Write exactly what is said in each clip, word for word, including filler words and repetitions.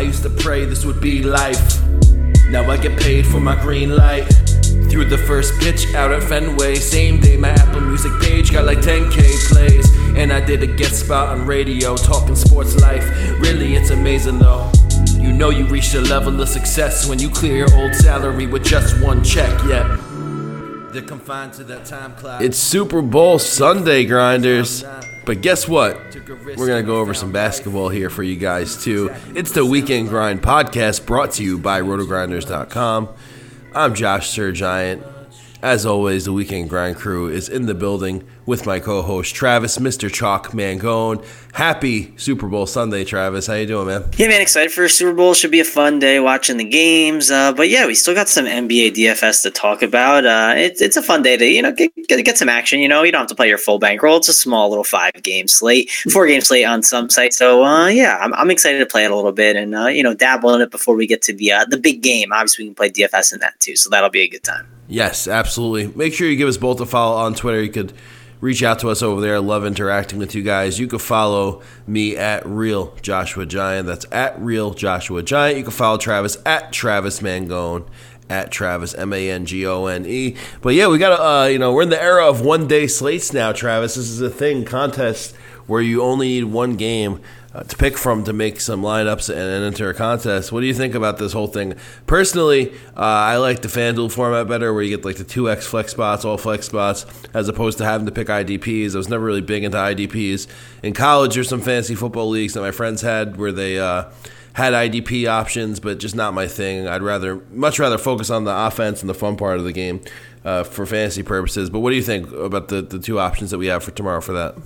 used to pray this would be life. Now I get paid for my green light. Threw the first pitch out at Fenway. Same day my Apple Music page got like ten K plays. And I did a guest spot on radio talking sports life. Really, it's amazing though. You know you reached a level of success when you clear your old salary with just one check. Yet they're confined to that time clock. It's Super Bowl Sunday, grinders. But guess what? We're going to go over some basketball here for you guys too. It's the Weekend Grind Podcast brought to you by roto grinders dot com. I'm Josh Sir Giant. As always, the Weekend Grind crew is in the building with my co-host Travis, Mister Chalk Mangone. Happy Super Bowl Sunday, Travis. How you doing, man? Yeah, man, excited for Super Bowl. Should be a fun day watching the games. Uh, but yeah, we still got some N B A D F S to talk about. Uh, it's it's a fun day to you know get, get get some action. You know, you don't have to play your full bankroll. It's a small little five game slate, four game slate on some sites. So uh, yeah, I'm I'm excited to play it a little bit and uh, you know dabble in it before we get to the uh, the big game. Obviously, we can play D F S in that too, so that'll be a good time. Yes, absolutely. Make sure you give us both a follow on Twitter. You could reach out to us over there. I love interacting with you guys. You can follow me at Real Joshua Giant. That's at Real Joshua Giant. You can follow Travis at Travis Mangone, at Travis M A N G O N E. But yeah, we got to, uh, you know, we're in the era of one day slates now, Travis. This is a thing, contest where you only need one game uh, to pick from to make some lineups and, and enter a contest. What do you think about this whole thing? Personally, uh, I like the FanDuel format better, where you get like the two X flex spots, all flex spots, as opposed to having to pick I D Ps. I was never really big into I D Ps. In college, there's some fancy football leagues that my friends had where they uh, had I D P options, but just not my thing. I'd rather, much rather focus on the offense and the fun part of the game uh, for fantasy purposes. But what do you think about the, the two options that we have for tomorrow for that?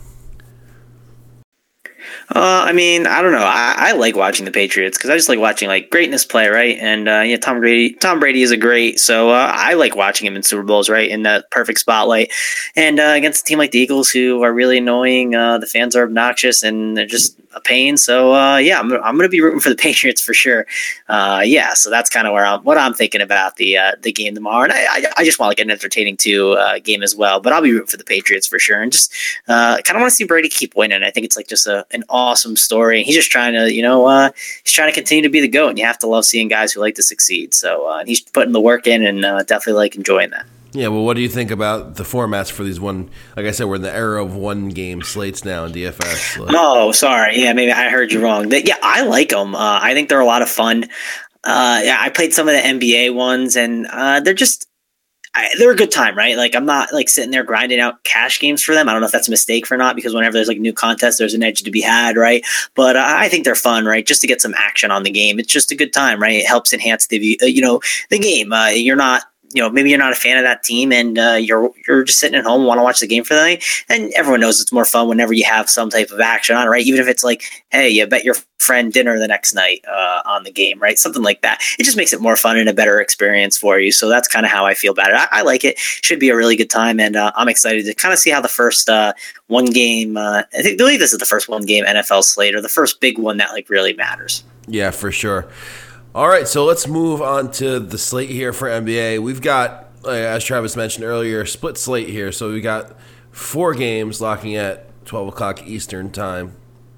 Uh, I mean, I don't know. I, I like watching the Patriots because I just like watching like greatness play, right? And uh, yeah, Tom Brady. Tom Brady is a great, so uh, I like watching him in Super Bowls, right, in that perfect spotlight. And uh, against a team like the Eagles, who are really annoying, uh, the fans are obnoxious and they're just a pain. So uh, yeah, I'm I'm gonna be rooting for the Patriots for sure. Uh, yeah, so that's kind of where I'm what I'm thinking about the uh, the game tomorrow. And I I, I just want like an entertaining two uh, game as well. But I'll be rooting for the Patriots for sure. And just uh, kind of want to see Brady keep winning. I think it's like just a an awesome story. He's just trying to, you know, uh, he's trying to continue to be the GOAT, and you have to love seeing guys who like to succeed. So uh, he's putting the work in and uh, definitely like enjoying that. Yeah, well, what do you think about the formats for these one, like I said, we're in the era of one game slates now in D F S. Like. Oh, sorry. Yeah, maybe I heard you wrong. Yeah, I like them. Uh, I think they're a lot of fun. Uh, yeah, I played some of the N B A ones, and uh, they're just, I, they're a good time, right? Like, I'm not like sitting there grinding out cash games for them. I don't know if that's a mistake or not, because whenever there's like a new contest, there's an edge to be had, right? But uh, I think they're fun, right? Just to get some action on the game. It's just a good time, right? It helps enhance the, uh, you know, the game. Uh, you're not, you know, maybe you're not a fan of that team and uh, you're you're just sitting at home and want to watch the game for the night. And everyone knows it's more fun whenever you have some type of action on it, right? Even if it's like, hey, you bet your friend dinner the next night uh, on the game, right? Something like that. It just makes it more fun and a better experience for you. So that's kind of how I feel about it. I, I like it. Should be a really good time. And uh, I'm excited to kind of see how the first uh, one game, uh, I think, I believe this is the first one game N F L slate, or the first big one that like really matters. Yeah, for sure. All right, so let's move on to the slate here for N B A. We've got, as Travis mentioned earlier, split slate here. So we got four games locking at twelve o'clock Eastern time.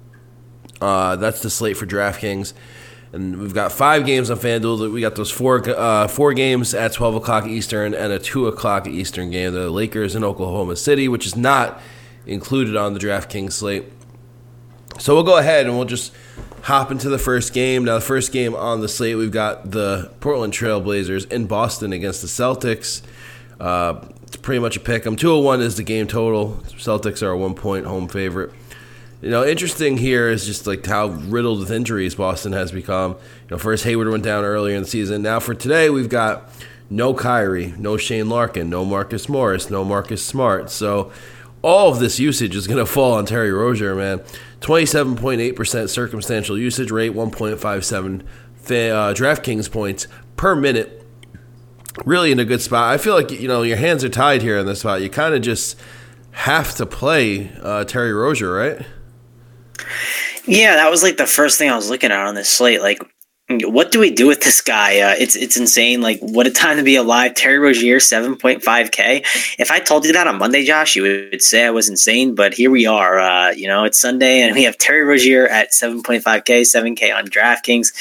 Uh, that's the slate for DraftKings. And we've got five games on FanDuel. We got those four uh, four games at twelve o'clock Eastern and a two o'clock Eastern game. The Lakers in Oklahoma City, which is not included on the DraftKings slate. So we'll go ahead and we'll just hop into the first game. Now, the first game on the slate, we've got the Portland Trail Blazers in Boston against the Celtics. Uh, it's pretty much a pick 'em. two oh one is the game total. Celtics are a one-point home favorite. You know, interesting here is just like how riddled with injuries Boston has become. You know, first Hayward went down earlier in the season. Now for today, we've got no Kyrie, no Shane Larkin, no Marcus Morris, no Marcus Smart. So all of this usage is going to fall on Terry Rozier, man. twenty-seven point eight percent circumstantial usage rate, one point five seven uh, DraftKings points per minute. Really in a good spot. I feel like, you know, your hands are tied here in this spot. You kind of just have to play uh, Terry Rozier, right? Yeah, that was like the first thing I was looking at on this slate. Like, What do we do with this guy? Uh, it's it's insane. Like, what a time to be alive. Terry Rozier, seven point five K. If I told you that on Monday, Josh, you would say I was insane. But here we are. Uh, you know, it's Sunday, and we have Terry Rozier at seven point five K, seven K on DraftKings.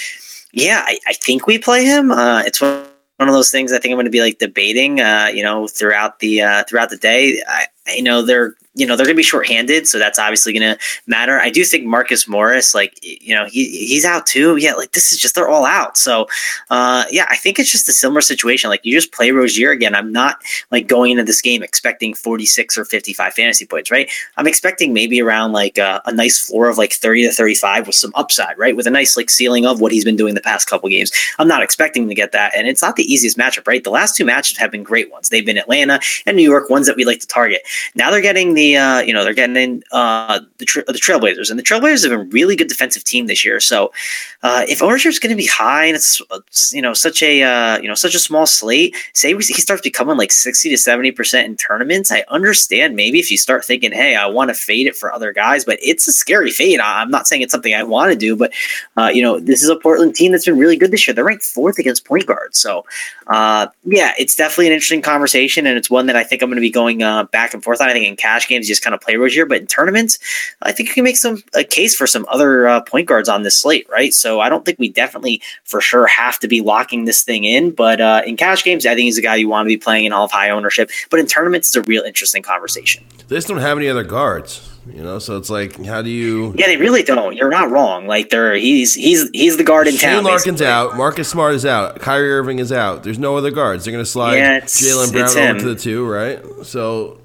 Yeah, I, I think we play him. Uh, it's one one of those things I think I'm going to be like debating, uh, you know, throughout the uh, throughout the day. I, I know they're you know they're going to be shorthanded, so that's obviously going to matter. I do think Marcus Morris, like you know, he he's out too. Yeah, like this is just they're all out. So uh, yeah, I think it's just a similar situation. Like you just play Rozier again. I'm not like going into this game expecting forty-six or fifty-five fantasy points, right? I'm expecting maybe around like a, a nice floor of like thirty to thirty-five with some upside, right? With a nice like ceiling of what he's been doing the past couple games. I'm not expecting to get that, and it's not the easiest matchup, right? The last two matchups have been great ones. They've been Atlanta and New York, ones that we like to target. Now they're getting the, uh, you know, they're getting in uh, the, tra- the Trailblazers, and the Trailblazers have been a really good defensive team this year. So uh, if ownership is going to be high, and it's, it's you know such a uh, you know such a small slate, say we, he starts becoming like sixty to seventy percent in tournaments. I understand maybe if you start thinking, hey, I want to fade it for other guys, but it's a scary fade. I'm not saying it's something I want to do, but uh, you know this is a Portland team that's been really good this year. They're ranked fourth against point guards, so uh, yeah, it's definitely an interesting conversation, and it's one that I think I'm going to be going uh, back and forth on. I think in cash games, you just kind of play Rozier, but in tournaments, I think you can make some a case for some other uh, point guards on this slate, right? So I don't think we definitely for sure have to be locking this thing in, but uh, in cash games, I think he's a guy you want to be playing in all of high ownership. But in tournaments, it's a real interesting conversation. They just don't have any other guards, you know. So it's like, how do you? Yeah, they really don't. You're not wrong. Like they're he's he's he's the guard in Shane town. Larkin's basically. out. Marcus Smart is out. Kyrie Irving is out. There's no other guards. They're going to slide Yeah, Jaylen Brown over to the two, right? So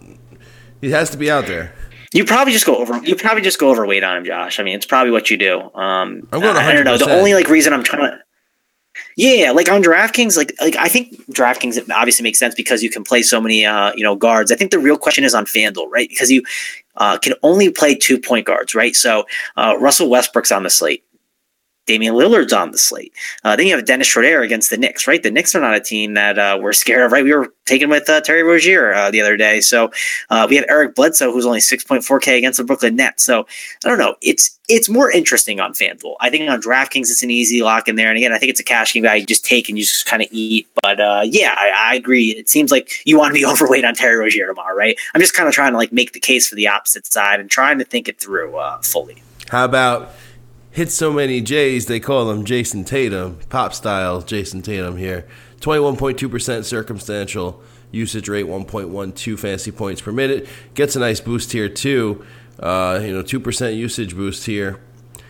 he has to be out there. You probably just go over. You probably just go overweight on him, Josh. I mean, it's probably what you do. Um, I'm going I don't know. The only like reason I'm trying to. Yeah, like on DraftKings, like like I think DraftKings obviously makes sense because you can play so many uh, you know guards. I think the real question is on FanDuel, right? Because you uh, can only play two point guards, right? So uh, Russell Westbrook's on the slate. Damian Lillard's on the slate. Uh, then you have Dennis Schroeder against the Knicks, right? The Knicks are not a team that uh, we're scared of, right? We were taken with uh, Terry Rozier uh, the other day. So uh, we have Eric Bledsoe, who's only six point four K against the Brooklyn Nets. So I don't know. It's it's more interesting on FanDuel. I think on DraftKings, it's an easy lock in there. And again, I think it's a cash game that you just take and you just kind of eat. But uh, yeah, I, I agree. It seems like you want to be overweight on Terry Rozier tomorrow, right? I'm just kind of trying to like make the case for the opposite side and trying to think it through uh, fully. How about hit so many J's, they call him Jason Tatum, pop style Jason Tatum here. twenty-one point two percent circumstantial usage rate, one point one two fantasy points per minute. Gets a nice boost here too, uh, you know, two percent usage boost here.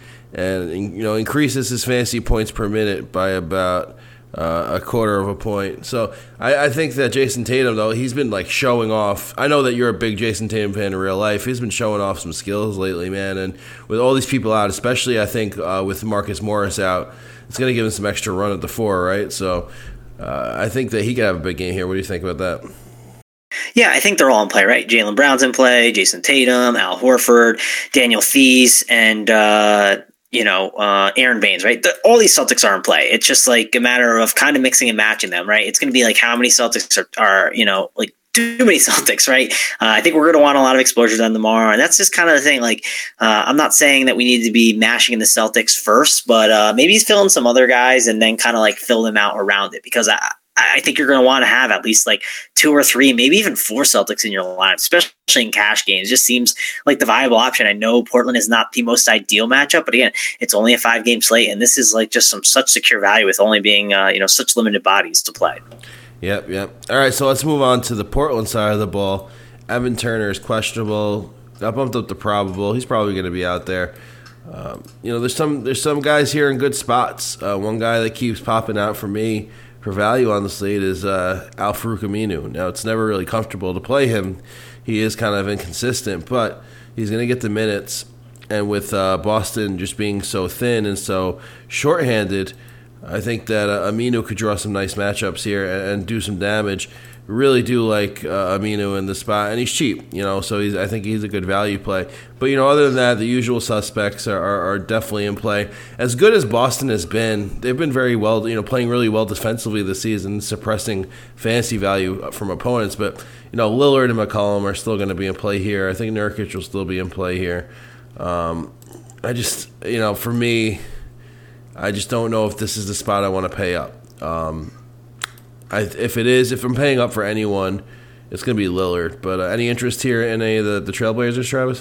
And, you know, increases his fantasy points per minute by about uh, a quarter of a point. So I, I think that Jason Tatum, though, he's been like showing off. I know that you're a big Jason Tatum fan in real life. He's been showing off some skills lately, man. And with all these people out, especially I think uh, with Marcus Morris out, it's going to give him some extra run at the four, right? So uh, I think that he could have a big game here. What do you think about that? Yeah, I think they're all in play, right? Jaylen Brown's in play, Jason Tatum, Al Horford, Daniel Theis, and uh, you know, uh, Aaron Baines, right? The, all these Celtics are in play. It's just like a matter of kind of mixing and matching them, right? It's going to be like how many Celtics are, are you know, like too many Celtics, right? Uh, I think we're going to want a lot of exposure to them tomorrow, and that's just kind of the thing. Like, uh, I'm not saying that we need to be mashing in the Celtics first, but uh, maybe he's filling some other guys and then kind of like fill them out around it because I. I think you're going to want to have at least like two or three, maybe even four Celtics in your lineup, especially in cash games. It just seems like the viable option. I know Portland is not the most ideal matchup, but again, it's only a five game slate, and this is like just some such secure value with only being uh, you know such limited bodies to play. Yep, yep. All right, so let's move on to the Portland side of the ball. Evan Turner is questionable. Got bumped up to probable. He's probably going to be out there. Um, you know, there's some there's some guys here in good spots. Uh, one guy that keeps popping out for me for value on the slate is uh, Al-Farouq Aminu. Now, it's never really comfortable to play him. He is kind of inconsistent, but he's going to get the minutes. And with uh, Boston just being so thin and so shorthanded, I think that uh, Aminu could draw some nice matchups here and, and do some damage. Really do like uh, Aminu in the spot, and he's cheap, you know, so he's, I think he's a good value play. But, you know, other than that, the usual suspects are, are, are definitely in play. As good as Boston has been, they've been very well, you know, playing really well defensively this season, suppressing fantasy value from opponents. But, you know, Lillard and McCollum are still going to be in play here. I think Nurkic will still be in play here. Um, I just, you know, for me, I just don't know if this is the spot I want to pay up. Um, I, if it is, if I'm paying up for anyone, it's going to be Lillard. But uh, any interest here in any of the, the Trailblazers, Travis?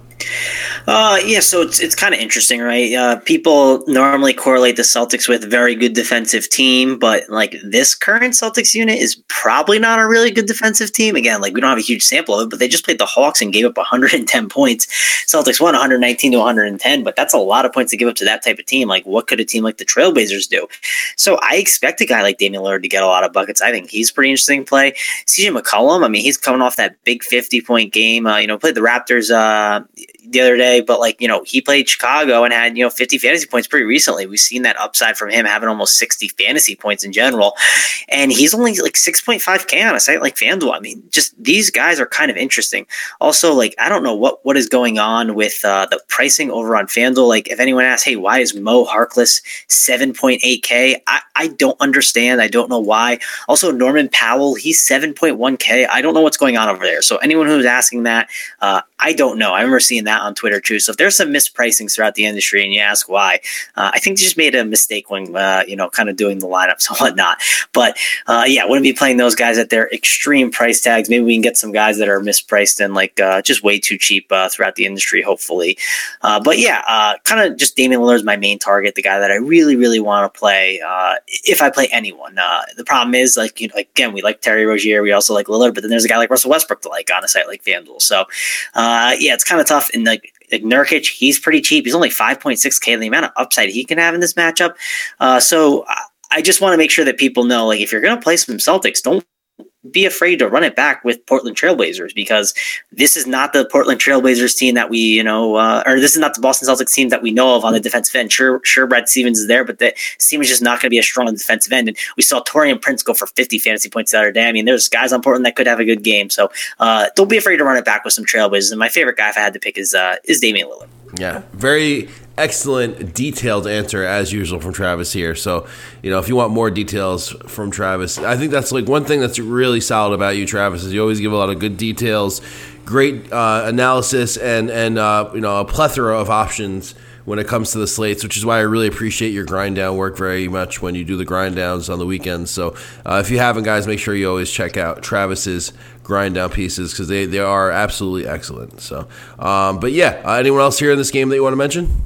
Uh, yeah, so it's it's kind of interesting, right? Uh, people normally correlate the Celtics with a very good defensive team, but like this current Celtics unit is probably not a really good defensive team. Again, like we don't have a huge sample of it, but they just played the Hawks and gave up one hundred ten points. Celtics won one nineteen to one ten, but that's a lot of points to give up to that type of team. Like, what could a team like the Trailblazers do? So I expect a guy like Damian Lillard to get a lot of buckets. I think he's pretty interesting to play. C J McCollum, I mean, he's coming off that big fifty-point game. Uh, you know, played the Raptors uh, the other day, but like, you know, he played Chicago and had, you know, fifty fantasy points pretty recently. We've seen that upside from him having almost sixty fantasy points in general. And he's only like six point five K on a site like FanDuel. I mean, just these guys are kind of interesting. Also, like, I don't know what, what is going on with uh, the pricing over on FanDuel. Like, if anyone asks, hey, why is Mo Harkless seven point eight K? I, I don't understand. I don't know why. Also, Norman Powell, he's seven point one K. I don't know what's going on over there. So anyone who's asking that, uh, I don't know. I remember seeing that on Twitter too. So if there's some mispricings throughout the industry and you ask why, uh, I think they just made a mistake when, uh, you know, kind of doing the lineups and whatnot. But uh, yeah, wouldn't be playing those guys at their extreme price tags. Maybe we can get some guys that are mispriced and like uh, just way too cheap uh, throughout the industry, hopefully. Uh, but yeah, uh, kind of just Damian Lillard is my main target, the guy that I really, really want to play uh, if I play anyone. Uh, the problem is, like, you know, again, we like Terry Rozier, we also like Lillard, but then there's a guy like Russell Westbrook to like on a site like FanDuel. So uh, yeah, it's kind of tough. And like, Like Nurkic, he's pretty cheap. He's only five point six K. The amount of upside he can have in this matchup. Uh, so I just want to make sure that people know, like, if you're going to play some Celtics, don't be afraid to run it back with Portland Trailblazers, because this is not the Portland Trailblazers team that we, you know, uh, or this is not the Boston Celtics team that we know of on the defensive end. Sure, sure, Brad Stevens is there, but the team is just not going to be as strong on the defensive end. And we saw Taurean Prince go for fifty fantasy points the other day. I mean, there's guys on Portland that could have a good game. So uh, don't be afraid to run it back with some Trailblazers. And my favorite guy, if I had to pick, is uh, is Damian Lillard. Yeah, very excellent, detailed answer as usual from Travis here. So, you know, if you want more details from Travis, I think that's like one thing that's really solid about you, Travis, is you always give a lot of good details, great uh, analysis, and and uh, you know, a plethora of options when it comes to the slates, which is why I really appreciate your grind down work very much when you do the grind downs on the weekends. So uh, if you haven't, guys, make sure you always check out Travis's grind down pieces, because they, they are absolutely excellent. So, um, but yeah, uh, anyone else here in this game that you want to mention?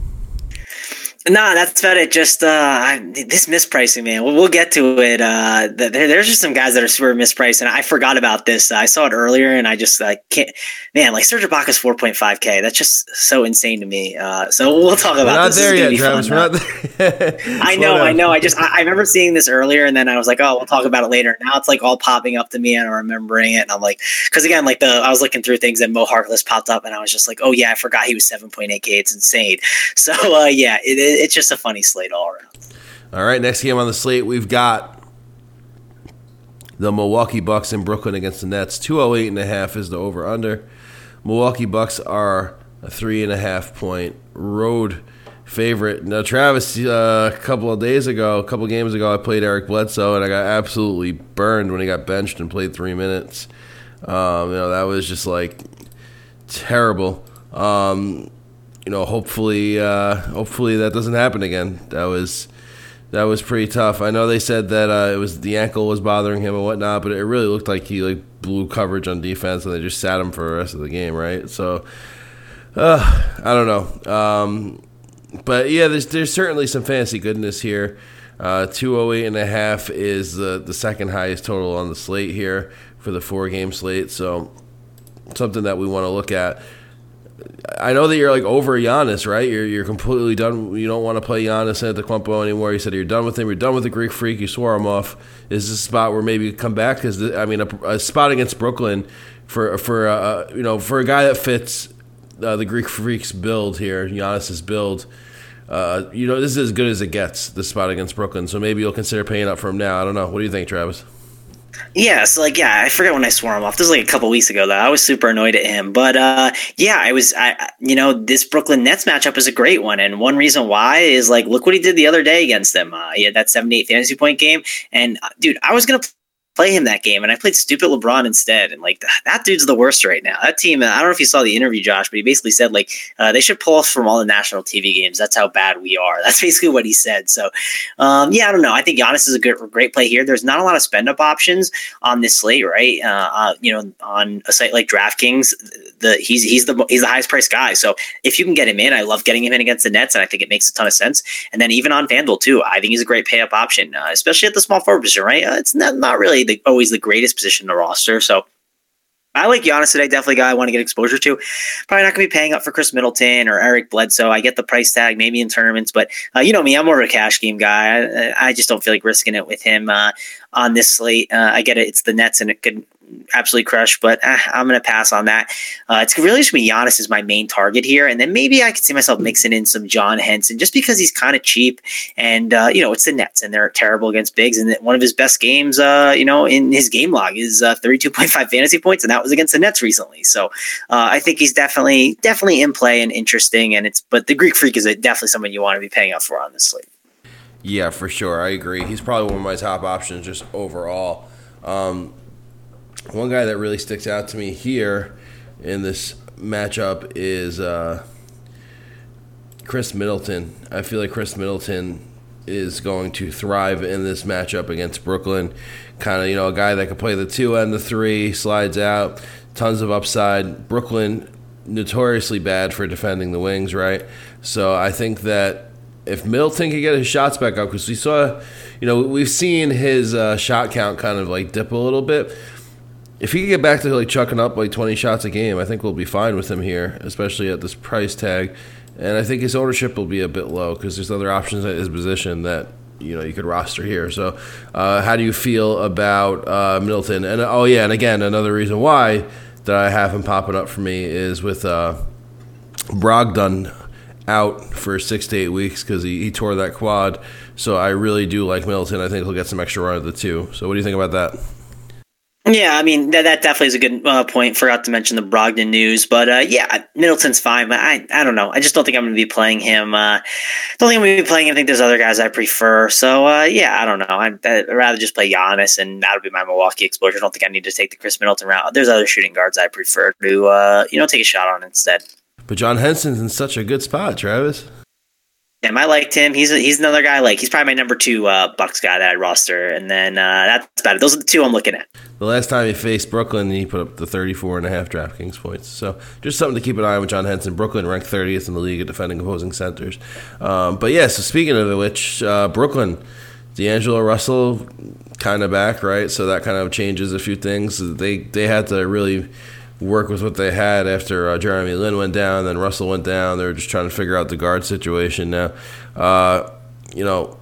No, that's about it. Just uh, I, this mispricing, man. We'll, we'll get to it. Uh, there, there's just some guys that are super mispriced, and I forgot about this. I saw it earlier, and I just I can't. Man, like Serge Ibaka's four point five K. That's just so insane to me. Uh, so we'll talk about. We're not this. there This yet, Travis. We're not there. I know, I know. I just I, I remember seeing this earlier, and then I was like, oh, we'll talk about it later. Now it's like all popping up to me, and I'm remembering it, and I'm like, because again, like the I was looking through things, and Mo Harkless popped up, and I was just like, oh yeah, I forgot he was seven point eight K. It's insane. So uh, yeah, it, it, it's just a funny slate all around. All right, next game on the slate, we've got the Milwaukee Bucks in Brooklyn against the Nets. two oh eight and a half is the over-under. Milwaukee Bucks are a three and a half point road favorite. Now, Travis, uh, a couple of days ago, a couple of games ago, I played Eric Bledsoe, and I got absolutely burned when he got benched and played three minutes. Um, you know, that was just like terrible. Um, You know, hopefully, uh, hopefully that doesn't happen again. That was that was pretty tough. I know they said that uh, it was the ankle was bothering him and whatnot, but it really looked like he like blew coverage on defense, and they just sat him for the rest of the game, right? So, uh, I don't know. Um, but yeah, there's there's certainly some fantasy goodness here. Uh, two oh eight and a half is the the second highest total on the slate here for the four game slate. So something that we want to look at. I know that you're like over Giannis, right? You're you're completely done. You don't want to play Giannis Antetokounmpo anymore. You said you're done with him. You're done with the Greek Freak. You swore him off. Is this a spot where maybe you come back? Because I mean, a, a spot against Brooklyn for for uh, you know for a guy that fits uh, the Greek Freak's build here, Giannis's build. Uh, you know, this is as good as it gets. This spot against Brooklyn. So maybe you'll consider paying up for him now. I don't know. What do you think, Travis? Yeah, so like, yeah, I forget when I swore him off. This was like a couple weeks ago, though. I was super annoyed at him. But uh, yeah, I was, I, you know, this Brooklyn Nets matchup is a great one. And one reason why is like, look what he did the other day against them. Uh, he had that seventy-eight fantasy point game. And uh, dude, I was going to play him that game, and I played stupid LeBron instead. And like that dude's the worst right now. That team, I don't know if you saw the interview, Josh, but he basically said like uh, they should pull us from all the national T V games. That's how bad we are. That's basically what he said. So um, yeah, I don't know. I think Giannis is a good, great play here. There's not a lot of spend up options on this slate, right? Uh, uh, you know, on a site like DraftKings, the he's he's the he's the highest priced guy. So if you can get him in, I love getting him in against the Nets, and I think it makes a ton of sense. And then even on FanDuel too, I think he's a great pay up option, uh, especially at the small forward position, right? Uh, it's not not really the, always the greatest position in the roster. So I like Giannis today. Definitely a guy I want to get exposure to. Probably not going to be paying up for Chris Middleton or Eric Bledsoe. I get the price tag maybe in tournaments, but uh, you know me, I'm more of a cash game guy. I, I just don't feel like risking it with him uh, on this slate. Uh, I get it. It's the Nets and it could absolutely crush, but uh, I'm going to pass on that. Uh, it's really just me. Giannis is my main target here. And then maybe I could see myself mixing in some John Henson just because he's kind of cheap. And, uh, you know, it's the Nets and they're terrible against bigs. And one of his best games, uh, you know, in his game log is uh, thirty-two point five fantasy points. And that was against the Nets recently. So uh, I think he's definitely, definitely in play and interesting. And it's, but the Greek Freak is definitely someone you want to be paying up for on this slate. Yeah, for sure. I agree. He's probably one of my top options just overall. Um, One guy that really sticks out to me here in this matchup is uh, Chris Middleton. I feel like Chris Middleton is going to thrive in this matchup against Brooklyn. Kind of, you know, a guy that can play the two and the three, slides out, tons of upside. Brooklyn, notoriously bad for defending the wings, right? So I think that if Middleton can get his shots back up, because we saw, you know, we've seen his uh, shot count kind of like dip a little bit. If he can get back to like chucking up like twenty shots a game, I think we'll be fine with him here, especially at this price tag. And I think his ownership will be a bit low because there's other options at his position that, you know, you could roster here. So uh, how do you feel about uh, Middleton? And oh yeah, and again, another reason why that I have him popping up for me is with uh, Brogdon out for six to eight weeks because he, he tore that quad. So I really do like Middleton. I think he'll get some extra run at the two. So what do you think about that? Yeah, I mean, that, that definitely is a good uh, point. Forgot to mention the Brogdon news. But, uh, yeah, Middleton's fine. But I I don't know. I just don't think I'm going to be playing him. Uh, don't think I'm going to be playing him. I think there's other guys I prefer. So, uh, yeah, I don't know. I'd, I'd rather just play Giannis, and that'll be my Milwaukee exposure. I don't think I need to take the Chris Middleton route. There's other shooting guards I prefer to, uh, you know, take a shot on instead. But John Henson's in such a good spot, Travis. Yeah, I liked him. He's a, he's another guy. Like he's probably my number two uh, Bucks guy that I roster, and then uh, that's about it. Those are the two I'm looking at. The last time he faced Brooklyn, he put up the thirty-four and a half DraftKings points. So just something to keep an eye on with John Henson. Brooklyn ranked thirtieth in the league at defending opposing centers. Um, but yeah, so speaking of which, uh, Brooklyn, D'Angelo Russell kind of back, right? So that kind of changes a few things. They they had to really work with what they had after uh, Jeremy Lin went down, then Russell went down. They were just trying to figure out the guard situation now. Uh, you know,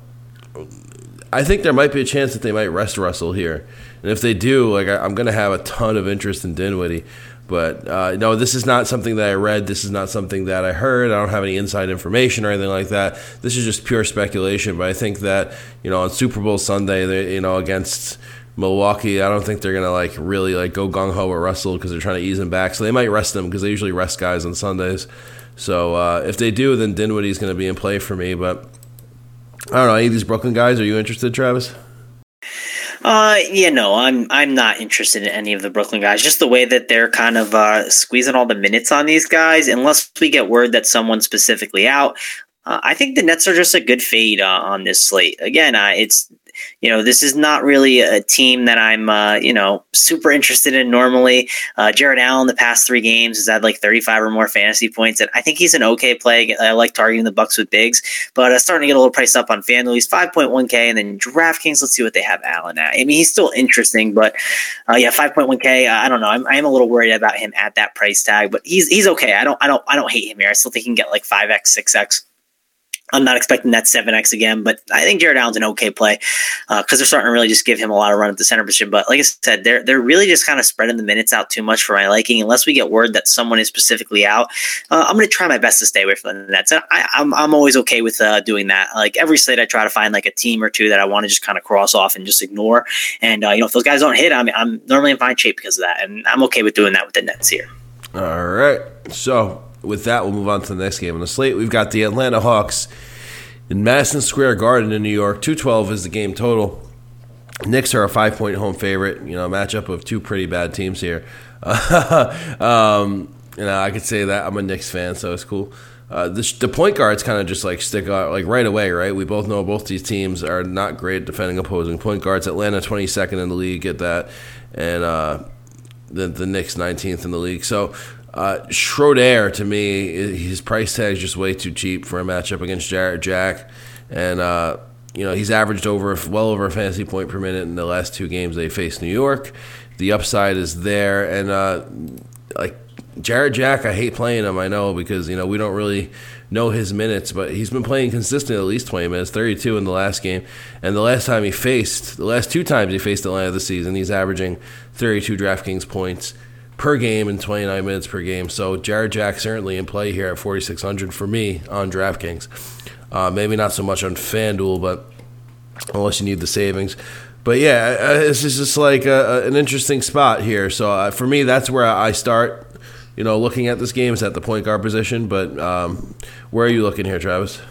I think there might be a chance that they might rest Russell here. And if they do, like I, I'm going to have a ton of interest in Dinwiddie. But, uh, no, this is not something that I read. This is not something that I heard. I don't have any inside information or anything like that. This is just pure speculation. But I think that, you know, on Super Bowl Sunday, they, you know, against Milwaukee, I don't think they're going to, like, really, like, go gung-ho with Russell because they're trying to ease him back. So they might rest him because they usually rest guys on Sundays. So uh, if they do, then Dinwiddie's going to be in play for me. But I don't know. Any of these Brooklyn guys, are you interested, Travis? Uh, yeah, no, I'm I'm not interested in any of the Brooklyn guys. Just the way that they're kind of uh, squeezing all the minutes on these guys, unless we get word that someone's specifically out. Uh, I think the Nets are just a good fade uh, on this slate. Again, uh, it's you know this is not really a team that I'm uh, you know super interested in normally. Uh, Jared Allen the past three games has had like thirty-five or more fantasy points, and I think he's an okay play. I like targeting the Bucks with bigs, but uh, starting to get a little priced up on FanDuel. He's five point one K, and then DraftKings. Let's see what they have Allen at. I mean, he's still interesting, but uh, yeah, five point one K. Uh, I don't know. I'm I'm a little worried about him at that price tag, but he's he's okay. I don't I don't I don't hate him here. I still think he can get like five X, six X. I'm not expecting that seven X again, but I think Jared Allen's an okay play because uh, they're starting to really just give him a lot of run at the center position. But like I said, they're they're really just kind of spreading the minutes out too much for my liking. Unless we get word that someone is specifically out, uh, I'm going to try my best to stay away from the Nets. I, I'm I'm always okay with uh, doing that. Like every slate, I try to find like a team or two that I want to just kind of cross off and just ignore. And uh, you know, if those guys don't hit, I'm I'm normally in fine shape because of that, and I'm okay with doing that with the Nets here. All right, so with that, we'll move on to the next game on the slate. We've got the Atlanta Hawks in Madison Square Garden in New York. two twelve is the game total. Knicks are a five-point home favorite. You know, matchup of two pretty bad teams here. um, you know, I could say that I'm a Knicks fan, so it's cool. Uh, the, the point guards kind of just like stick out like right away, right? We both know both these teams are not great defending opposing point guards. Atlanta twenty-second in the league, get that, and uh, the the Knicks nineteenth in the league. So uh, Schroeder, to me, his price tag is just way too cheap for a matchup against Jarrett Jack, and uh, you know he's averaged over well over a fantasy point per minute in the last two games they faced New York. The upside is there, and uh, like Jarrett Jack, I hate playing him, I know, because you know we don't really know his minutes, but he's been playing consistently at least twenty minutes, thirty-two in the last game, and the last time he faced, the last two times he faced Atlanta this season, he's averaging thirty-two DraftKings points per game and twenty-nine minutes per game. So Jarrett Jack certainly in play here at forty-six hundred for me on DraftKings. Uh, maybe not so much on FanDuel, but unless you need the savings. But yeah, it's just like a, an interesting spot here. So uh, for me, that's where I start. You know, looking at this game is at the point guard position. But um, where are you looking here, Travis?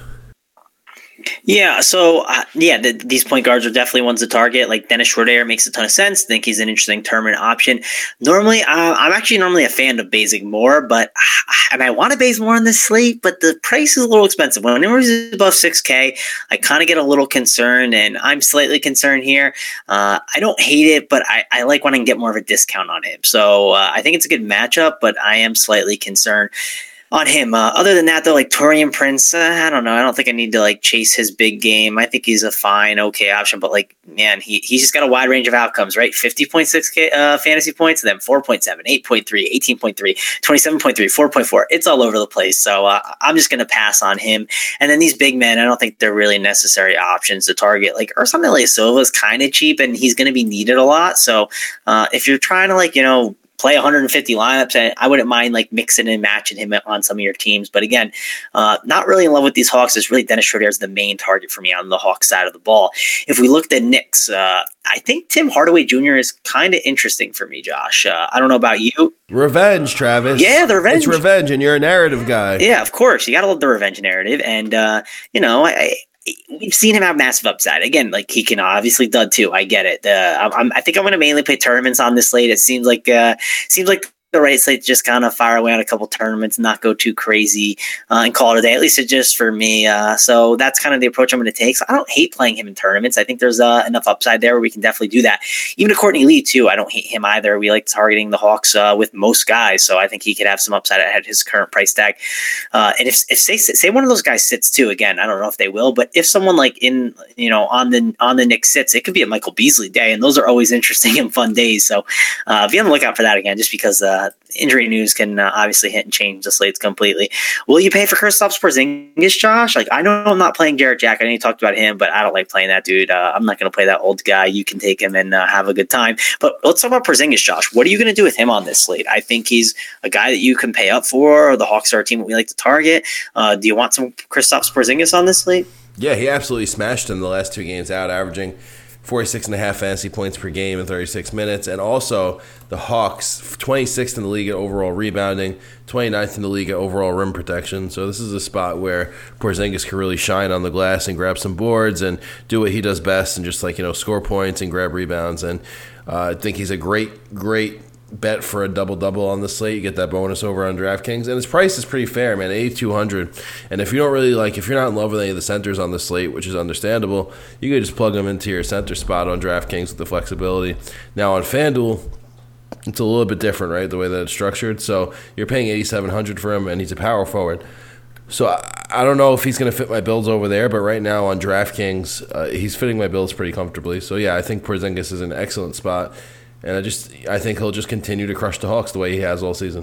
Yeah, so, uh, yeah, the, these point guards are definitely ones to target. Like, Dennis Schroeder makes a ton of sense. I think he's an interesting tournament option. Normally, uh, I'm actually normally a fan of Bazing more, but and I want to base more on this slate, but the price is a little expensive. Whenever he's above six K, I kind of get a little concerned, and I'm slightly concerned here. Uh, I don't hate it, but I, I like when I can get more of a discount on him. So uh, I think it's a good matchup, but I am slightly concerned on him. Uh, other than that, though, like Taurean Prince, uh, I don't know. I don't think I need to like chase his big game. I think he's a fine, okay option, but like, man, he he's just got a wide range of outcomes, right? fifty point six K uh, fantasy points, and then four point seven, eight point three, eighteen point three, twenty-seven point three, four point four. It's all over the place. So uh, I'm just going to pass on him. And then these big men, I don't think they're really necessary options to target. Like Ersan Ilyasova is kind of cheap, and he's going to be needed a lot. So uh, if you're trying to like, you know, play one hundred fifty lineups, I wouldn't mind like mixing and matching him on some of your teams. But again, uh, not really in love with these Hawks. It's really Dennis Schroeder is the main target for me on the Hawks side of the ball. If we looked at Knicks, uh, I think Tim Hardaway Junior is kind of interesting for me, Josh. Uh, I don't know about you. Revenge, Travis. Yeah, the revenge. It's revenge, and you're a narrative guy. Yeah, of course. You got to love the revenge narrative. And, uh, you know, I, we've seen him have massive upside. Again, like he can obviously dud too. I get it. Uh, I'm, I think I'm going to mainly play tournaments on this slate. It seems like uh, seems like the right slate to just kind of fire away on a couple tournaments, not go too crazy, uh, and call it a day. At least it's just for me. Uh, so that's kind of the approach I'm going to take. So I don't hate playing him in tournaments. I think there's uh, enough upside there where we can definitely do that. Even to Courtney Lee too. I don't hate him either. We like targeting the Hawks uh, with most guys, so I think he could have some upside at his current price tag. Uh, and if if say say one of those guys sits too, again, I don't know if they will, but if someone like in you know on the on the Knicks sits, it could be a Michael Beasley day, and those are always interesting and fun days. So uh, be on the lookout for that again, just because. Uh, Injury news can uh, obviously hit and change the slates completely. Will you pay for Kristaps Porzingis, Josh? Like, I know I'm not playing Jarrett Jack. I know you talked about him, but I don't like playing that dude. Uh, I'm not going to play that old guy. You can take him and uh, have a good time. But let's talk about Porzingis, Josh. What are you going to do with him on this slate? I think he's a guy that you can pay up for. The Hawks are a team that we like to target. Uh, do you want some Kristaps Porzingis on this slate? Yeah, he absolutely smashed him the last two games out, averaging forty-six and a half fantasy points per game in thirty-six minutes. And also the Hawks, twenty-sixth in the league at overall rebounding, twenty-ninth in the league at overall rim protection. So this is a spot where Porzingis can really shine on the glass and grab some boards and do what he does best and just like, you know, score points and grab rebounds. And uh, I think he's a great, great bet for a double-double on the slate. You get that bonus over on DraftKings. And his price is pretty fair, man, eighty-two hundred. And if you don't really like, if you're not in love with any of the centers on the slate, which is understandable, you can just plug them into your center spot on DraftKings with the flexibility. Now on FanDuel, it's a little bit different, right, the way that it's structured. So you're paying eighty-seven hundred for him, and he's a power forward. So I, I don't know if he's going to fit my builds over there, but right now on DraftKings, uh, he's fitting my builds pretty comfortably. So yeah, I think Porzingis is an excellent spot. And I just, I think he'll just continue to crush the Hawks the way he has all season.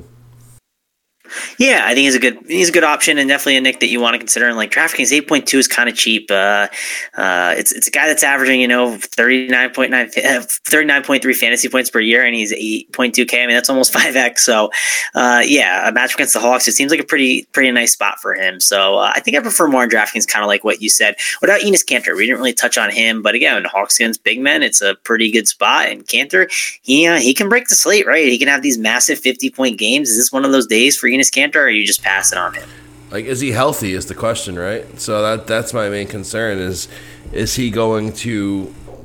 Yeah, I think he's a good he's a good option, and definitely a Nick that you want to consider. And like DraftKings eight point two is kind of cheap. Uh, uh, it's it's a guy that's averaging you know thirty-nine point nine, thirty-nine point three fantasy points per year, and he's eight point two K. I mean that's almost five X. So uh, yeah, a match against the Hawks, it seems like a pretty pretty nice spot for him. So uh, I think I prefer more on DraftKings, kind of like what you said. What about Enes Kanter? We didn't really touch on him, but again, Hawks against big men, it's a pretty good spot. And Kanter, he uh, he can break the slate, right? He can have these massive fifty point games. Is this one of those days for Enes Kanter? Or are you just passing on him? Like, is he healthy is the question, right? So that that's my main concern is is he going to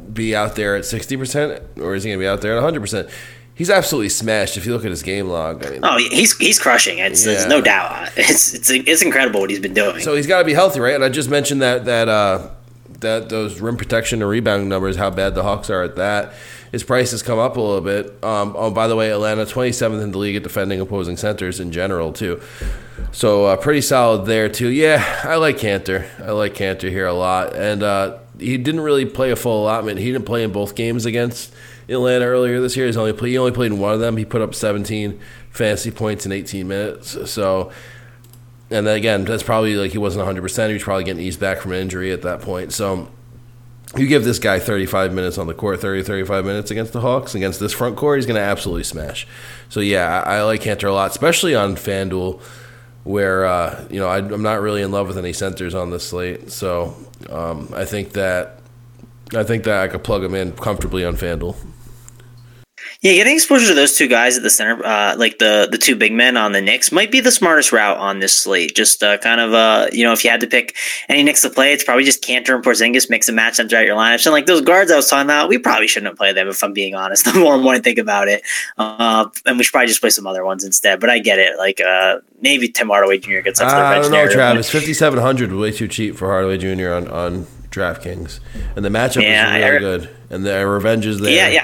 be out there at sixty percent, or is he going to be out there at one hundred percent? He's absolutely smashed. If you look at his game log, I mean, oh, he's he's crushing. It's yeah. There's no doubt. It's it's it's incredible what he's been doing. So he's got to be healthy, right? And I just mentioned that that uh, that those rim protection and rebounding numbers, how bad the Hawks are at that. His price has come up a little bit. Um, oh, by the way, Atlanta twenty-seventh in the league at defending opposing centers in general too. So uh, pretty solid there too. Yeah, I like Kanter. I like Kanter here a lot, and uh, he didn't really play a full allotment. He didn't play in both games against Atlanta earlier this year. He's only play, he only played in one of them. He put up seventeen fantasy points in eighteen minutes. So, and then again, that's probably like he wasn't one hundred percent. He was probably getting eased back from an injury at that point. So, you give this guy thirty-five minutes on the court, thirty, thirty-five minutes against the Hawks, against this front court, he's going to absolutely smash. So, yeah, I, I like Kanter a lot, especially on FanDuel, where, uh, you know, I, I'm not really in love with any centers on this slate. So, um, I think that I think that I could plug him in comfortably on FanDuel. Yeah, getting exposure to those two guys at the center, uh, like the the two big men on the Knicks, might be the smartest route on this slate. Just uh, kind of, uh, you know, if you had to pick any Knicks to play, it's probably just Kanter and Porzingis, mix and match them throughout your lineups. And like those guards I was talking about, we probably shouldn't have played them, if I'm being honest. The more and more I think about it, uh, and we should probably just play some other ones instead. But I get it. Like uh, maybe Tim Hardaway Junior gets up to the bench. I don't know, Travis. fifty-seven hundred was way too cheap for Hardaway Junior on on DraftKings, and the matchup yeah, is really good, and the revenge is there. Yeah, yeah.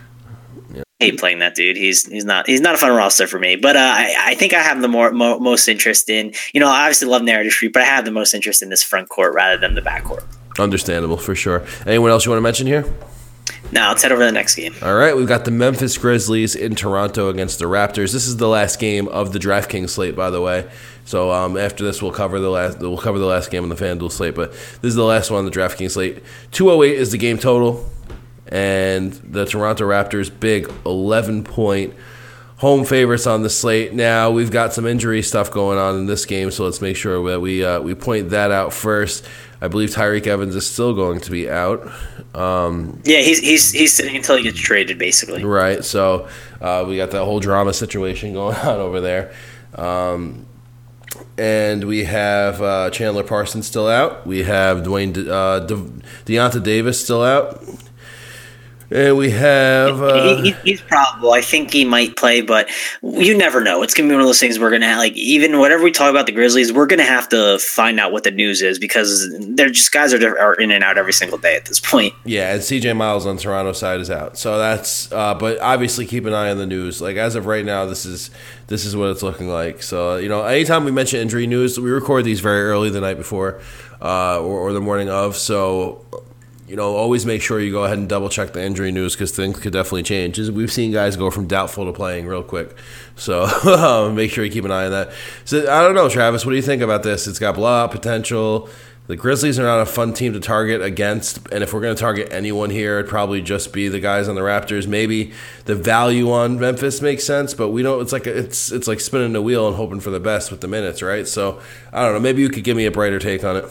I hate playing that dude. He's he's not he's not a fun roster for me. But uh, I I think I have the more mo- most interest in, you know, I obviously love Narrative Street, but I have the most interest in this front court rather than the back court. Understandable for sure. Anyone else you want to mention here? Now let's head over to the next game. All right, we've got the Memphis Grizzlies in Toronto against the Raptors. This is the last game of the DraftKings slate, by the way. So um, after this, we'll cover the last we'll cover the last game on the FanDuel slate. But this is the last one on the DraftKings slate. two oh eight is the game total. And the Toronto Raptors, big eleven-point home favorites on the slate. Now, we've got some injury stuff going on in this game, so let's make sure that we uh, we point that out first. I believe Tyreke Evans is still going to be out. Um, yeah, he's he's he's sitting until he gets traded, basically. Right, so uh, we got that whole drama situation going on over there. Um, and we have uh, Chandler Parsons still out. We have Dwayne De- uh, De- Deonta Davis still out. And we have... Uh, he, he, he's probable. I think he might play, but you never know. It's going to be one of those things we're going to, like, even whatever we talk about the Grizzlies, we're going to have to find out what the news is because they're just guys are, are in and out every single day at this point. Yeah, and C J Miles on Toronto's side is out. So that's... Uh, but obviously keep an eye on the news. Like, as of right now, this is this is what it's looking like. So, you know, anytime we mention injury news, we record these very early the night before uh, or, or the morning of. So... You know, always make sure you go ahead and double check the injury news because things could definitely change. We've seen guys go from doubtful to playing real quick. So make sure you keep an eye on that. So I don't know, Travis, what do you think about this? It's got blowout potential. The Grizzlies are not a fun team to target against. And if we're going to target anyone here, it'd probably just be the guys on the Raptors. Maybe the value on Memphis makes sense, but we don't. It's like it's it's like spinning the wheel and hoping for the best with the minutes, right? So I don't know. Maybe you could give me a brighter take on it.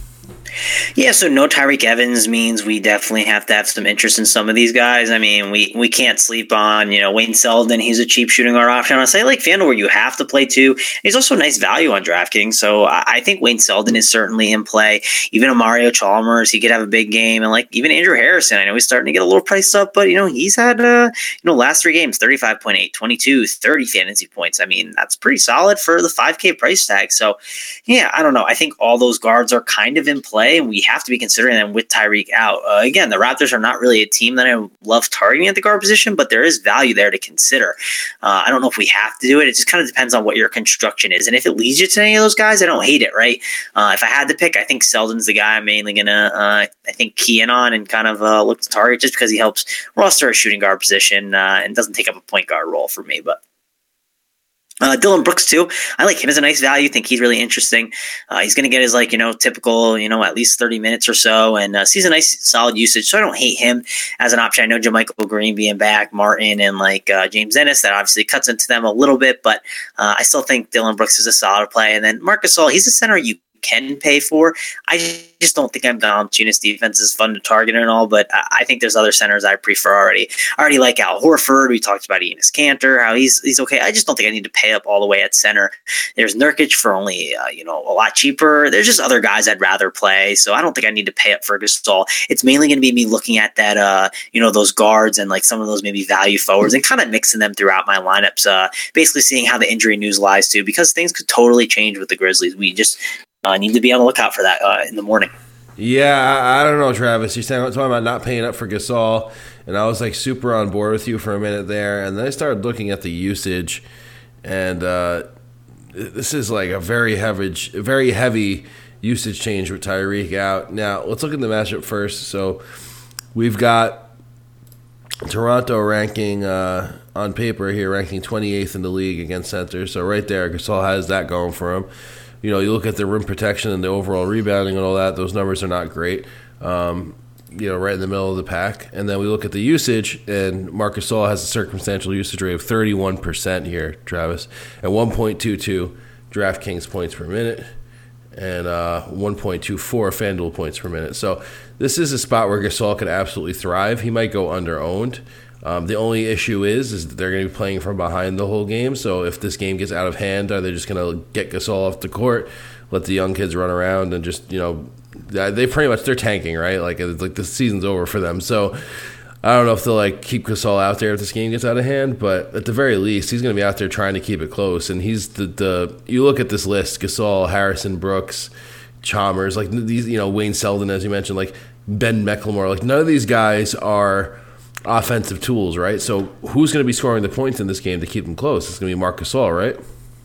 Yeah, so no Tyreke Evans means we definitely have to have some interest in some of these guys. I mean, we, we can't sleep on, you know, Wayne Selden. He's a cheap shooting guard option. I say like FanDuel where you have to play too. He's also a nice value on DraftKings. So I, I think Wayne Selden is certainly in play. Even a Mario Chalmers, he could have a big game. And like even Andrew Harrison, I know he's starting to get a little priced up, but you know, he's had, uh, you know, last three games, thirty-five point eight, twenty-two, thirty fantasy points. I mean, that's pretty solid for the five K price tag. So yeah, I don't know. I think all those guards are kind of in play and we have to be considering them with Tyreke out. Uh, again, the Raptors are not really a team that I love targeting at the guard position, but there is value there to consider. Uh, I don't know if we have to do it. It just kind of depends on what your construction is. And if it leads you to any of those guys, I don't hate it, right? Uh, if I had to pick, I think Selden's the guy I'm mainly going to, uh, I think, key in on and kind of uh, look to target just because he helps roster a shooting guard position uh, and doesn't take up a point guard role for me. But Uh, Dillon Brooks too. I like him as a nice value. Think he's really interesting. Uh, he's going to get his like you know typical you know at least thirty minutes or so, and uh, sees a nice solid usage. So I don't hate him as an option. I know JaMychal Green being back, Martin, and like uh, James Ennis that obviously cuts into them a little bit, but uh, I still think Dillon Brooks is a solid play. And then Marc Gasol, he's a center you can pay for. I just don't think I'm Valanciunas' defense is fun to target and all, but I think there's other centers I prefer already. I already like Al Horford. We talked about Enes Kanter, how he's he's okay. I just don't think I need to pay up all the way at center. There's Nurkic for only uh, you know a lot cheaper. There's just other guys I'd rather play, so I don't think I need to pay up for Gasol. It's mainly going to be me looking at that uh, you know those guards and like some of those maybe value forwards and kind of mixing them throughout my lineups. Uh, basically seeing how the injury news lies too, because things could totally change with the Grizzlies. We just I uh, need to be on the lookout for that uh, in the morning. Yeah, I, I don't know, Travis. You're saying, talking about not paying up for Gasol, and I was like super on board with you for a minute there, and then I started looking at the usage, and uh, this is like a very heavy, very heavy usage change with Tyreek out. Now, let's look at the matchup first. So we've got Toronto ranking uh, on paper here, ranking twenty-eighth in the league against centers. So right there, Gasol has that going for him. You know, you look at the rim protection and the overall rebounding and all that, those numbers are not great, um, you know, right in the middle of the pack. And then we look at the usage, and Marc Gasol has a circumstantial usage rate of thirty-one percent here, Travis, at one point two two DraftKings points per minute and uh, one point two four FanDuel points per minute. So this is a spot where Gasol could absolutely thrive. He might go under-owned. Um, the only issue is is that they're going to be playing from behind the whole game. So if this game gets out of hand, are they just going to get Gasol off the court, let the young kids run around, and just, you know, they pretty much, they're tanking, right? Like, it's like the season's over for them. So I don't know if they'll like keep Gasol out there if this game gets out of hand, but at the very least, he's going to be out there trying to keep it close. And he's the, the you look at this list: Gasol, Harrison, Brooks, Chalmers, like these, you know, Wayne Selden, as you mentioned, like Ben McLemore. Like, none of these guys are offensive tools, right? So who's going to be scoring the points in this game to keep them close? It's going to be Marc Gasol, right?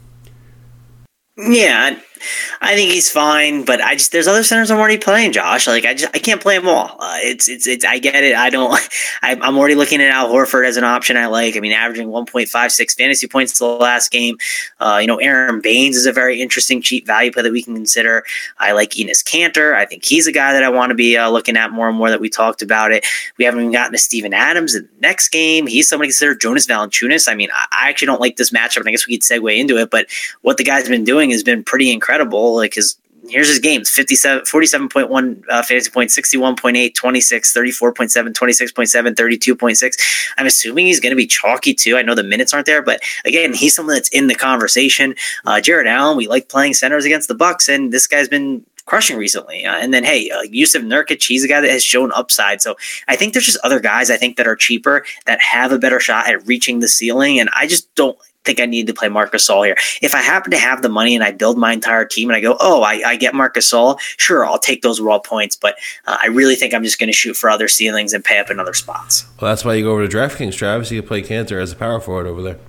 Yeah, I think he's fine, but I just there's other centers I'm already playing, Josh. Like I just I can't play them all. Uh, it's it's it's I get it. I don't. I, I'm already looking at Al Horford as an option I like. I mean, averaging one point five six fantasy points the last game. Uh, you know, Aaron Baines is a very interesting cheap value play that we can consider. I like Enes Kanter. I think he's a guy that I want to be uh, looking at more and more. That we talked about it. We haven't even gotten to Steven Adams in the next game. He's somebody considered Jonas Valanciunas. I mean, I, I actually don't like this matchup, and I guess we could segue into it. But what the guy's been doing has been pretty incredible. Like his here's his games: fifty-seven, forty-seven point one uh, fantasy points, sixty-one point eight, twenty-six, thirty-four point seven, twenty-six point seven, thirty-two point six. I'm assuming he's going to be chalky too. I know the minutes aren't there, but again, he's someone that's in the conversation. Uh, Jared Allen, we like playing centers against the Bucks, and this guy's been crushing recently. Uh, and then, hey, uh, Yusuf Nurkic, he's a guy that has shown upside. So I think there's just other guys I think that are cheaper that have a better shot at reaching the ceiling, and I just don't think I need to play Marc Gasol here. If I happen to have the money and I build my entire team and I go, oh, I, I get Marc Gasol, sure, I'll take those raw points, but uh, I really think I'm just going to shoot for other ceilings and pay up in other spots. Well, that's why you go over to DraftKings, Travis. You can play Kanter as a power forward over there.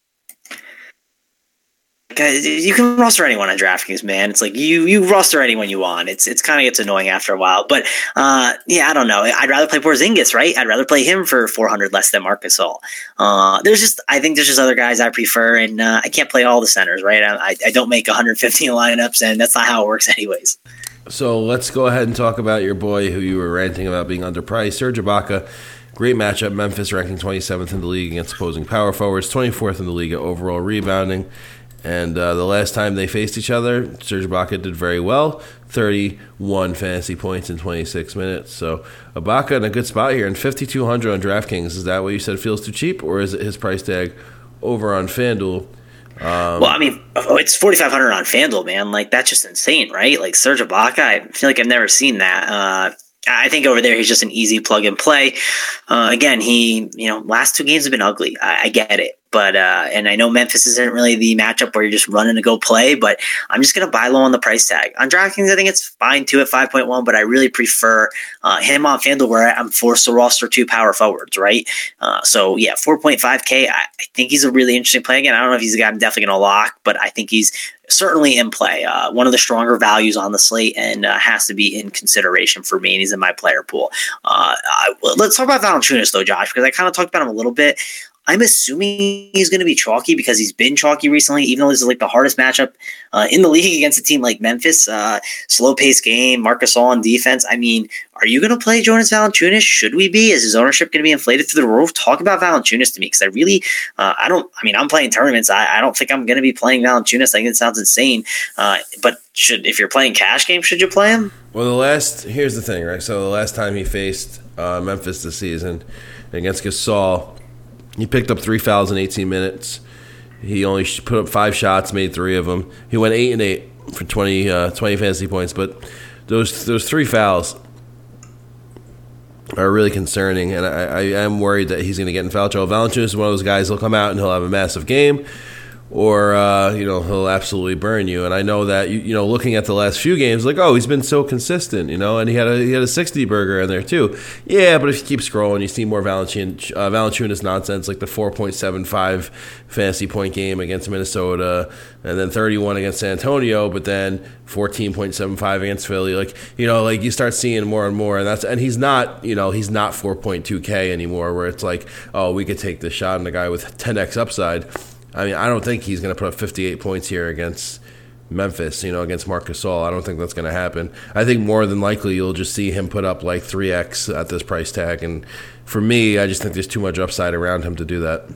Guys, you can roster anyone on DraftKings, man. It's like you you roster anyone you want. It's it's kind of gets annoying after a while. But uh, yeah, I don't know. I'd rather play Porzingis, right? I'd rather play him for four hundred less than Marc Gasol. Uh, there's just I think there's just other guys I prefer, and uh, I can't play all the centers, right? I, I don't make one hundred fifteen lineups, and that's not how it works, anyways. So let's go ahead and talk about your boy who you were ranting about being underpriced, Serge Ibaka. Great matchup. Memphis ranking twenty-seventh in the league against opposing power forwards, twenty-fourth in the league at overall rebounding. And uh, the last time they faced each other, Serge Ibaka did very well, thirty-one fantasy points in twenty-six minutes. So Ibaka in a good spot here, and fifty-two hundred on DraftKings. Is that what you said feels too cheap, or is it his price tag over on FanDuel? Um, well, I mean, it's forty-five hundred on FanDuel, man. Like, that's just insane, right? Like, Serge Ibaka, I feel like I've never seen that. Uh, I think over there he's just an easy plug and play. Uh, again, he, you know, last two games have been ugly. I, I get it. But, uh, and I know Memphis isn't really the matchup where you're just running to go play, but I'm just going to buy low on the price tag. On DraftKings, I think it's fine too at five point one, but I really prefer uh, him on FanDuel where I'm forced to roster two power forwards, right? Uh, so, yeah, four point five K, I, I think he's a really interesting play. Again, I don't know if he's a guy I'm definitely going to lock, but I think he's certainly in play. Uh, one of the stronger values on the slate and uh, has to be in consideration for me, and he's in my player pool. Uh, I, let's talk about Valanciunas, though, Josh, because I kind of talked about him a little bit. I'm assuming he's going to be chalky because he's been chalky recently, even though this is like the hardest matchup uh, in the league against a team like Memphis. Uh, slow paced game, Marc Gasol on defense. I mean, are you going to play Jonas Valanciunas? Should we be? Is his ownership going to be inflated through the roof? Talk about Valanciunas to me, because I really, uh, I don't, I mean, I'm playing tournaments. I, I don't think I'm going to be playing Valanciunas. I think it sounds insane. Uh, but should, if you're playing cash games, should you play him? Well, the last, here's the thing, right? So the last time he faced uh, Memphis this season against Gasol, he picked up three fouls in eighteen minutes. He only put up five shots, made three of them. He went eight and eight for twenty, uh, twenty fantasy points. But those those three fouls are really concerning, and I, I am worried that he's going to get in foul trouble. Valanciunas is one of those guys. He'll come out and he'll have a massive game, or uh, you know, he'll absolutely burn you. And I know that you, you know, looking at the last few games, like, oh, he's been so consistent, you know, and he had a he had a sixty burger in there too. Yeah, but if you keep scrolling, you see more Valanciunas, uh, Valanciunas nonsense, like the four point seven five fantasy point game against Minnesota, and then thirty-one against San Antonio, but then fourteen point seven five against Philly. Like, you know, like you start seeing more and more, and that's and he's not, you know, he's not four point two K anymore, where it's like, oh, we could take this shot on a guy with ten x upside. I mean, I don't think he's going to put up fifty-eight points here against Memphis, you know, against Marc Gasol. I don't think that's going to happen. I think more than likely you'll just see him put up like three x at this price tag. And for me, I just think there's too much upside around him to do that.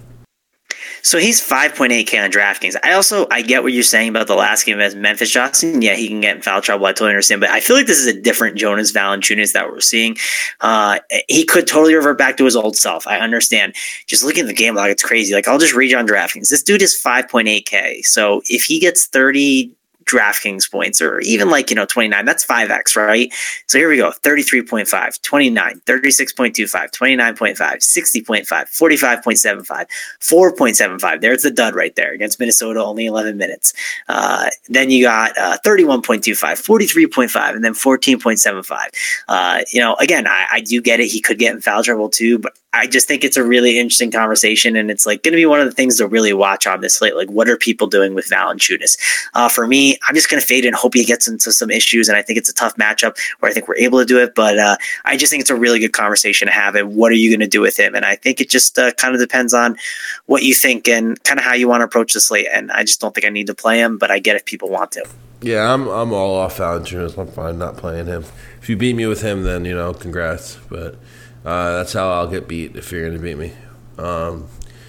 So he's five point eight K on DraftKings. I also, I get what you're saying about the last game as Memphis Johnson. Yeah, he can get in foul trouble. I totally understand. But I feel like this is a different Jonas Valanciunas that we're seeing. Uh, he could totally revert back to his old self. I understand. Just looking at the game log, it's crazy. Like, I'll just read you on DraftKings. This dude is five point eight K. So if he gets thirty DraftKings points, or even like, you know, twenty-nine, that's five x, right? So here we go. thirty-three point five, twenty-nine, thirty-six point two five, twenty-nine point five, sixty point five, forty-five point seven five, four point seven five. There's the dud right there against Minnesota, only eleven minutes. Uh, then you got uh, thirty-one point two five, forty-three point five, and then fourteen point seven five. Uh, you know, again, I, I do get it. He could get in foul trouble too, but I just think it's a really interesting conversation, and it's like going to be one of the things to really watch on this slate. Like, what are people doing with Valanciunas? Uh, for me, I'm just going to fade and hope he gets into some issues, and I think it's a tough matchup where I think we're able to do it, but uh, I just think it's a really good conversation to have, and what are you going to do with him? And I think it just uh, kind of depends on what you think and kind of how you want to approach the slate, and I just don't think I need to play him, but I get if people want to. Yeah, I'm I'm all off Valanciunas. I'm fine not playing him. If you beat me with him, then, you know, congrats, but Uh, that's how I'll get beat if you're going to beat me. Um,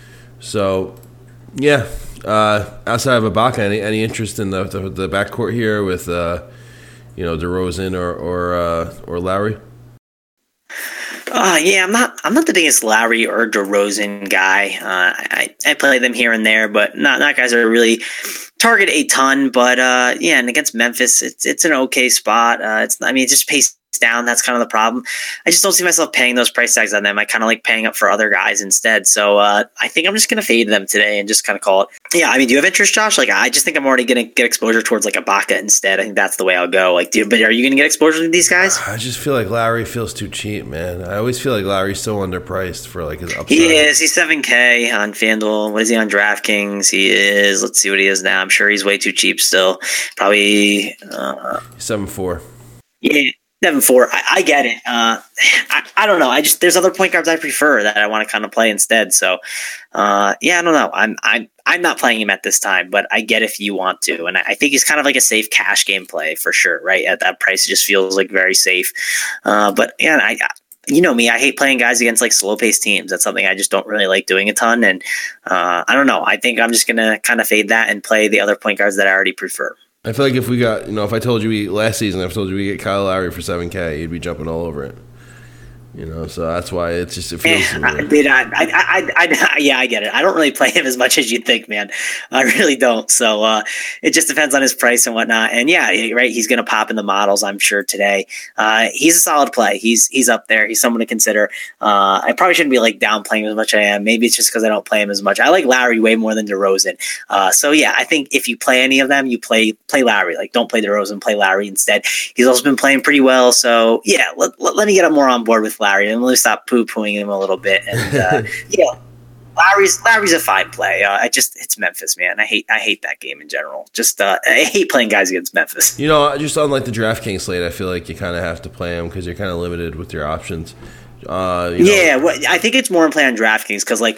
so, yeah. Uh, outside of Ibaka, any any interest in the the, the backcourt here with uh, you know, DeRozan or or uh, or Lowry? Uh, yeah, I'm not. I'm not the biggest Lowry or DeRozan guy. Uh, I I play them here and there, but not not guys that are really target a ton. But uh, yeah, and against Memphis, it's it's an okay spot. Uh, it's I mean, it just pays down. That's kind of the problem. I just don't see myself paying those price tags on them. I kind of like paying up for other guys instead. So uh, I think I'm just going to fade them today and just kind of call it. Yeah, I mean, do you have interest, Josh? Like, I just think I'm already going to get exposure towards like Ibaka instead. I think that's the way I'll go. Like, do, but are you going to get exposure to these guys? I just feel like Lowry feels too cheap, man. I always feel like Lowry's so underpriced for like his upside. He is. He's seven K on FanDuel. What is he on DraftKings? He is. Let's see what he is now. I'm sure he's way too cheap still. Probably uh, seven four. Yeah. seven four. I, I get it. Uh, I, I don't know. I just there's other point guards I prefer that I want to kind of play instead. So, uh, yeah, I don't know. I'm I'm I'm not playing him at this time, but I get if you want to, and I, I think he's kind of like a safe cash game play for sure. Right at that price, it just feels like very safe. Uh, but yeah, I. You know me, I hate playing guys against like slow paced teams. That's something I just don't really like doing a ton. And uh, I don't know. I think I'm just gonna kind of fade that and play the other point guards that I already prefer. I feel like if we got, you know, if I told you we last season, if I told you we get Kyle Lowry for seven K, you'd be jumping all over it. You know, so that's why it's just, it feels I, dude, I, I, I, I, yeah, I get it. I don't really play him as much as you'd think, man. I really don't. So uh, it just depends on his price and whatnot. And yeah, right, he's going to pop in the models, I'm sure, today. Uh, he's a solid play. He's he's up there. He's someone to consider. Uh, I probably shouldn't be like downplaying him as much as I am. Maybe it's just because I don't play him as much. I like Lowry way more than DeRozan. Uh, so yeah, I think if you play any of them, you play play Lowry. Like, don't play DeRozan, play Lowry instead. He's also been playing pretty well. So yeah, let, let, let me get him more on board with Lowry, and let me stop poo-pooing him a little bit. And uh, yeah, Lowry's Lowry's a fine play. Uh, I just it's Memphis, man. I hate I hate that game in general. Just uh, I hate playing guys against Memphis. You know, just unlike the DraftKings slate, I feel like you kind of have to play them because you're kind of limited with your options. Uh, you know. Yeah, well, I think it's more in play on DraftKings because, like,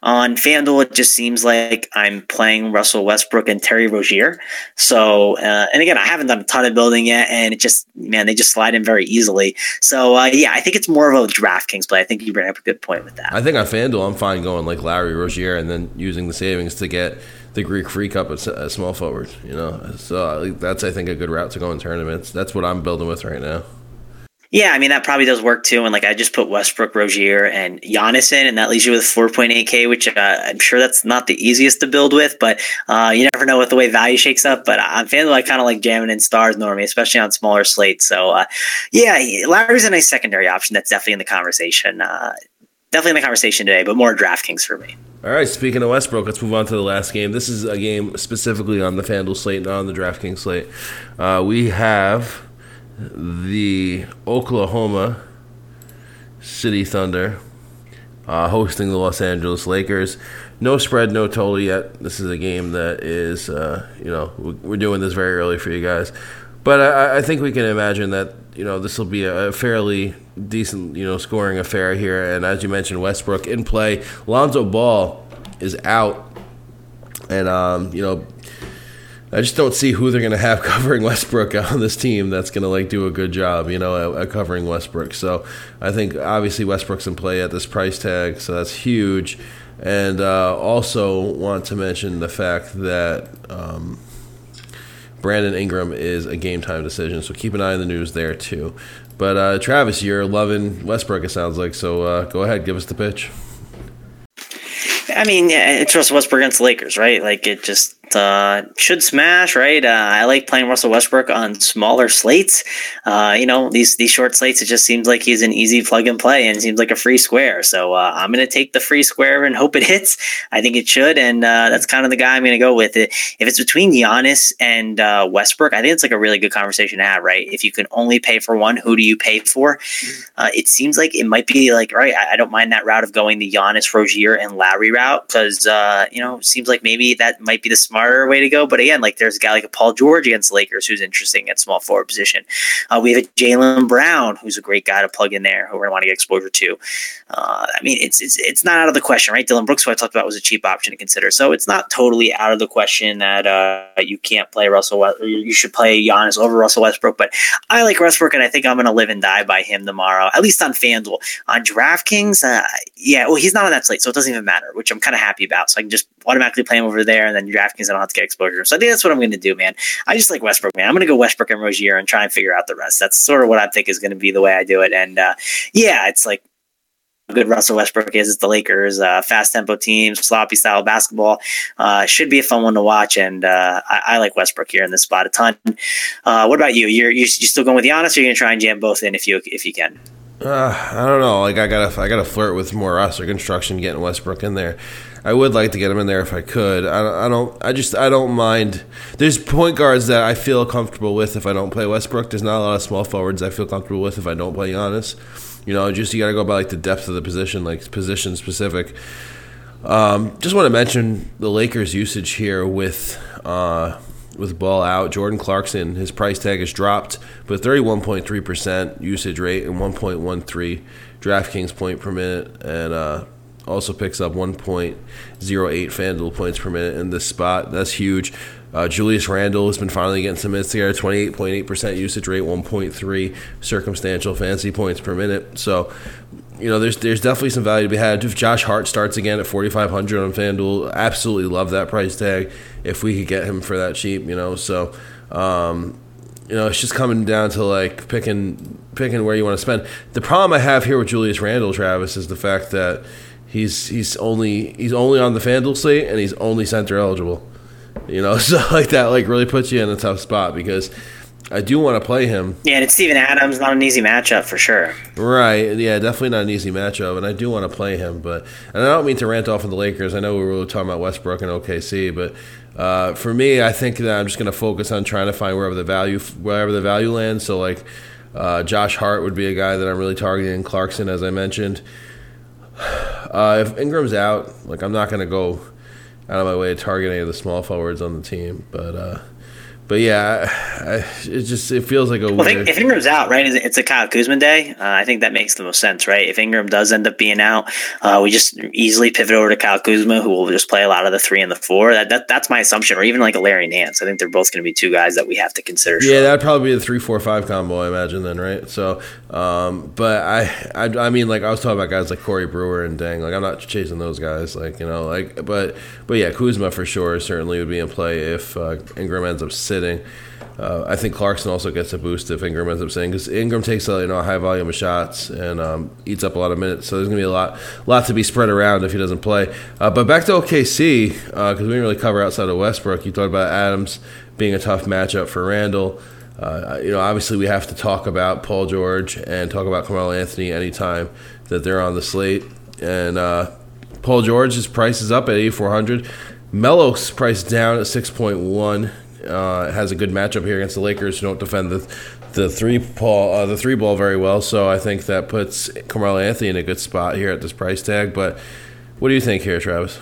On FanDuel, it just seems like I'm playing Russell Westbrook and Terry Rozier. So, uh, and again, I haven't done a ton of building yet, and it just, man, they just slide in very easily. So, uh, yeah, I think it's more of a DraftKings play. I think you bring up a good point with that. I think on FanDuel, I'm fine going like Larry Rozier and then using the savings to get the Greek Freak up at, at small forward. You know, so that's I think a good route to go in tournaments. That's what I'm building with right now. Yeah, I mean, that probably does work too. And like, I just put Westbrook, Rozier, and Giannis in, and that leaves you with four point eight K, which uh, I'm sure that's not the easiest to build with, but uh, you never know with the way value shakes up. But on FanDuel, I kind of like jamming in stars normally, especially on smaller slates. So uh, yeah, Larry's a nice secondary option. That's definitely in the conversation. Uh, definitely in the conversation today, but more DraftKings for me. All right, speaking of Westbrook, let's move on to the last game. This is a game specifically on the FanDuel slate, not on the DraftKings slate. Uh, we have the Oklahoma City Thunder uh, hosting the Los Angeles Lakers. No spread, no total yet. This is a game that is, uh, you know, we're doing this very early for you guys. But I, I think we can imagine that, you know, this will be a fairly decent, you know, scoring affair here. And as you mentioned, Westbrook in play. Lonzo Ball is out. And, um, you know, I just don't see who they're going to have covering Westbrook on this team that's going to, like, do a good job, you know, at, at covering Westbrook. So I think, obviously, Westbrook's in play at this price tag, so that's huge. And uh, also want to mention the fact that um, Brandon Ingram is a game-time decision, so keep an eye on the news there, too. But, uh, Travis, you're loving Westbrook, it sounds like, so uh, go ahead, give us the pitch. I mean, it's Russell Westbrook against the Lakers, right? Like, it just uh, should smash, right? Uh, I like playing Russell Westbrook on smaller slates. Uh, you know, these these short slates, it just seems like he's an easy plug and play and seems like a free square. So uh, I'm going to take the free square and hope it hits. I think it should, and uh, that's kind of the guy I'm going to go with. It. If it's between Giannis and uh, Westbrook, I think it's like a really good conversation to have, right? If you can only pay for one, who do you pay for? Uh, it seems like it might be like, right, I, I don't mind that route of going the Giannis, Rozier, and Larry route because, uh, you know, it seems like maybe that might be the smarter way to go. But again, like there's a guy like a Paul George against the Lakers who's interesting at small forward position. Uh, we have a Jaylen Brown who's a great guy to plug in there who we're going to want to get exposure to. Uh, I mean, it's, it's it's not out of the question, right? Dillon Brooks, who I talked about, was a cheap option to consider. So it's not totally out of the question that uh, you can't play Russell West- or you should play Giannis over Russell Westbrook. But I like Westbrook, and I think I'm going to live and die by him tomorrow, at least on FanDuel. On DraftKings, uh, yeah, well, he's not on that slate, so it doesn't even matter, which I'm kind of happy about. So I can just automatically play him over there, and then DraftKings, I don't have to get exposure. So I think that's what I'm going to do, man. I just like Westbrook, man. I'm going to go Westbrook and Rozier and try and figure out the rest. That's sort of what I think is going to be the way I do it. And uh, yeah, it's like good Russell Westbrook is. It's the Lakers, uh, fast tempo team, sloppy style basketball. Uh, should be a fun one to watch, and uh, I, I like Westbrook here in this spot a ton. Uh, what about you? You're you still going with Giannis, or you're going to try and jam both in if you if you can? Uh, I don't know. Like I gotta, I gotta flirt with more roster construction, getting Westbrook in there. I would like to get him in there if I could. I don't, I don't. I just. I don't mind. There's point guards that I feel comfortable with if I don't play Westbrook. There's not a lot of small forwards I feel comfortable with if I don't play Giannis. You know, just you got to go by like the depth of the position, like position specific. Um, just want to mention the Lakers' usage here with uh, with Ball out. Jordan Clarkson, his price tag has dropped, but thirty-one point three percent usage rate and one point one three DraftKings point per minute, and uh, also picks up one point oh eight FanDuel points per minute in this spot. That's huge. Uh, Julius Randle has been finally getting some minutes together, twenty-eight point eight percent usage rate, one point three circumstantial fantasy points per minute. So, you know, there's there's definitely some value to be had. If Josh Hart starts again at forty-five hundred on FanDuel, absolutely love that price tag if we could get him for that cheap, you know. So, um, you know, it's just coming down to, like, picking picking where you want to spend. The problem I have here with Julius Randle, Travis, is the fact that he's he's only he's only on the FanDuel slate and he's only center eligible. You know, so like that like really puts you in a tough spot because I do want to play him. Yeah, and it's Steven Adams, not an easy matchup for sure. Right, yeah, definitely not an easy matchup, and I do want to play him. But and I don't mean to rant off of the Lakers. I know we were really talking about Westbrook and O K C, but uh, for me, I think that I'm just going to focus on trying to find wherever the value wherever the value lands. So like uh, Josh Hart would be a guy that I'm really targeting. Clarkson, as I mentioned. Uh, if Ingram's out, like I'm not going to go out of my way to target any of the small forwards on the team, but uh, but yeah, I, I, it just it feels like a well, weird. If Ingram's out, right, it's a Kyle Kuzma day. Uh, I think that makes the most sense, right? If Ingram does end up being out, uh, we just easily pivot over to Kyle Kuzma, who will just play a lot of the three and the four. That, that that's my assumption, or even like a Larry Nance. I think they're both going to be two guys that we have to consider. Yeah, that'd probably be the three four five combo, I imagine. Then, right? So, um, but I, I, I mean, like I was talking about guys like Corey Brewer and Deng. Like I'm not chasing those guys, like you know, like but but yeah, Kuzma for sure certainly would be in play if uh, Ingram ends up sitting. Uh, I think Clarkson also gets a boost if Ingram ends up sitting because Ingram takes a you know a high volume of shots and um, eats up a lot of minutes. So there's gonna be a lot lot to be spread around if he doesn't play. Uh, but back to O K C because uh, we didn't really cover outside of Westbrook. You talked about Adams being a tough matchup for Randall. Uh, you know, obviously we have to talk about Paul George and talk about Carmelo Anthony anytime that they're on the slate. And uh, Paul George's price is up at eighty-four hundred. Melo's price down at six point one. Uh, has a good matchup here against the Lakers, who don't defend the the three ball uh, the three ball very well. So I think that puts Carmelo Anthony in a good spot here at this price tag. But what do you think here, Travis?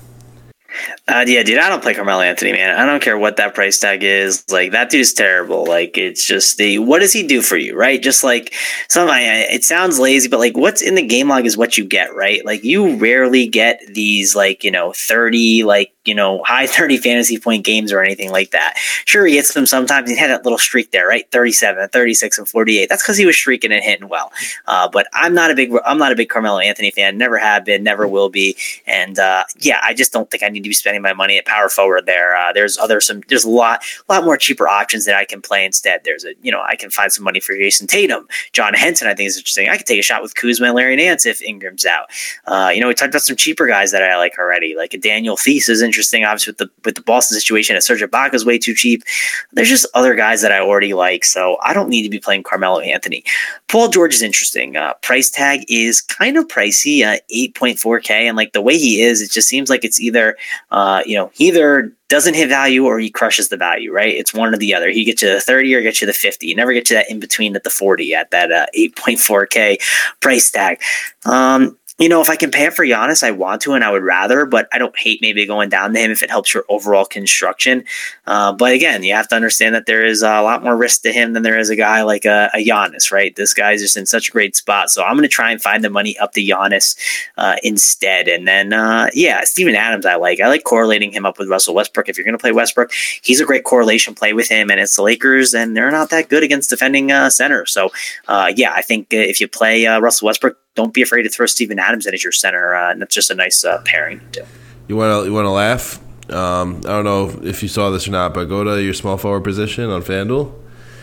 Uh, yeah, dude, I don't play Carmelo Anthony, man. I don't care what that price tag is. Like, that dude's terrible. Like, it's just the, what does he do for you, right? Just like, some, it sounds lazy, but like, what's in the game log is what you get, right? Like, you rarely get these, like, you know, thirty, like, you know, high thirty fantasy point games or anything like that. Sure, he hits them sometimes. He had that little streak there, right? thirty-seven, thirty-six, and forty-eight. That's because he was streaking and hitting well. Uh, but I'm not a big, I'm not a big Carmelo Anthony fan. Never have been, never will be. And uh, yeah, I just don't think I need to be spending my money at power forward there. Uh, there's other some, there's a lot, a lot more cheaper options that I can play instead. There's a, you know, I can find some money for Jason Tatum, John Henson. I think is interesting. I could take a shot with Kuzma and Larry Nance if Ingram's out. Uh, you know, we talked about some cheaper guys that I like already, like a Daniel Theis is interesting. Obviously, with the with the Boston situation, a Serge Ibaka is way too cheap. There's just other guys that I already like, so I don't need to be playing Carmelo Anthony. Paul George is interesting. Uh, price tag is kind of pricey, uh, eight point four K, and like the way he is, it just seems like it's either, uh, you know, he either doesn't hit value or he crushes the value, right? It's one or the other. He gets you the thirty or gets you the fifty. You never get you that in between at the forty at that uh, eight point four K price tag. Um, You know, if I can pay it for Giannis, I want to, and I would rather, but I don't hate maybe going down to him if it helps your overall construction. Uh, but again, you have to understand that there is a lot more risk to him than there is a guy like a, a Giannis, right? This guy's just in such a great spot. So I'm going to try and find the money up to Giannis uh, instead. And then, uh, yeah, Steven Adams, I like. I like correlating him up with Russell Westbrook. If you're going to play Westbrook, he's a great correlation play with him, and it's the Lakers, and they're not that good against defending uh, center. So, uh, yeah, I think if you play uh, Russell Westbrook, don't be afraid to throw Steven Adams in as your center, uh, and that's just a nice uh, pairing. Too. You want to you want to laugh? Um, I don't know if you saw this or not, but go to your small forward position on FanDuel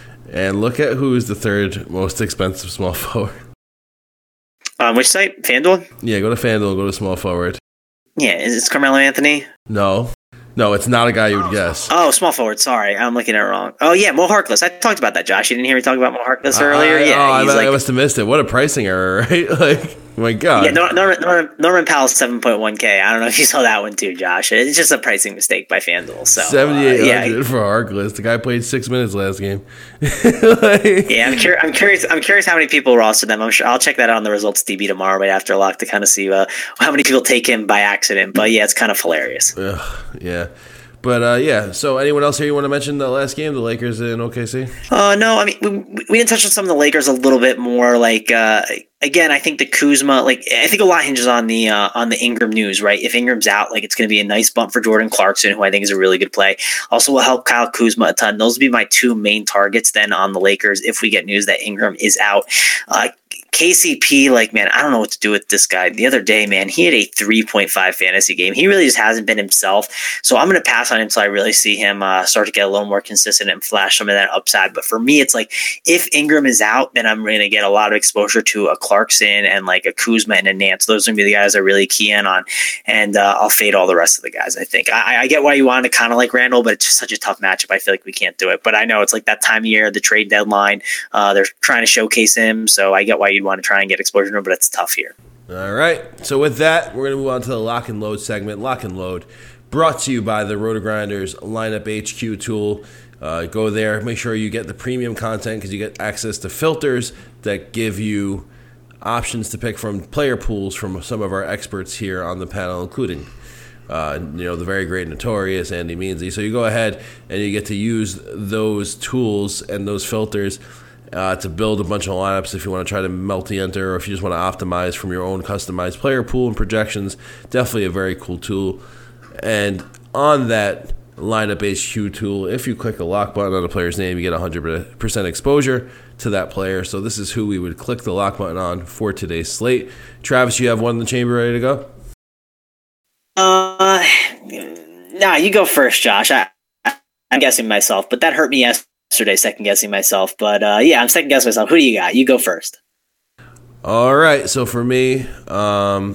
and look at who is the third most expensive small forward. On um, which site? FanDuel? Yeah, go to FanDuel, go to small forward. Yeah, is it Carmelo Anthony? No. No, it's not a guy you would guess. Oh, small forward. Sorry, I'm looking at it wrong. Oh, yeah, Mo Harkless. I talked about that, Josh. You didn't hear me talk about Mo Harkless earlier? Uh, yeah, oh, he's I, like, I must have missed it. What a pricing error, right? Like, my God. Yeah, Norman, Norman, Norman, Norman Powell's seven point one K. I don't know if you saw that one too, Josh. It's just a pricing mistake by FanDuel. So seventy-eight hundred uh, yeah. for Harkless. The guy played six minutes last game. like, yeah, I'm, cur- I'm curious. I'm curious how many people roster them. I'm sure I'll check that out on the results D B tomorrow, right after lock, to kind of see uh, how many people take him by accident. But yeah, it's kind of hilarious. Ugh, yeah. But, uh, yeah, so anyone else here you want to mention the last game, the Lakers in O K C? Uh, no, I mean, we, we didn't touch on some of the Lakers a little bit more. Like, uh, again, I think the Kuzma, like, I think a lot hinges on the uh, on the Ingram news, right? If Ingram's out, like, it's going to be a nice bump for Jordan Clarkson, who I think is a really good play. Also will help Kyle Kuzma a ton. Those will be my two main targets then on the Lakers if we get news that Ingram is out. Uh, K C P, like, man, I don't know what to do with this guy. The other day, man, he had a three point five fantasy game. He really just hasn't been himself. So I'm going to pass on him until I really see him uh, start to get a little more consistent and flash some of that upside. But for me, it's like, if Ingram is out, then I'm going to get a lot of exposure to a Clarkson and like a Kuzma and a Nance. Those are going to be the guys I really key in on. And uh, I'll fade all the rest of the guys, I think. I, I get why you wanted to kind of like Randall, but it's just such a tough matchup. I feel like we can't do it. But I know it's like that time of year, the trade deadline. Uh, they're trying to showcase him. So I get why you'd want to try and get exposure to him, but it's tough here. All right. So with that, we're going to move on to the Lock and Load segment. Lock and Load, brought to you by the RotoGrinders Lineup H Q tool. Uh, go there. Make sure you get the premium content because you get access to filters that give you options to pick from player pools from some of our experts here on the panel, including uh, you know, the very great Notorious, Andy Meansy. So you go ahead and you get to use those tools and those filters uh, to build a bunch of lineups if you want to try to multi-enter, or if you just want to optimize from your own customized player pool and projections. Definitely a very cool tool. And on that lineup H Q tool, if you click a lock button on a player's name, you get one hundred percent exposure to that player. So this is who we would click the lock button on for today's slate. Travis, you have one in the chamber ready to go? Uh, nah, you go first, Josh. I, I'm guessing myself, but that hurt me yesterday, second guessing myself. But uh, yeah, I'm second guessing myself. Who do you got? You go first. All right. So for me, um,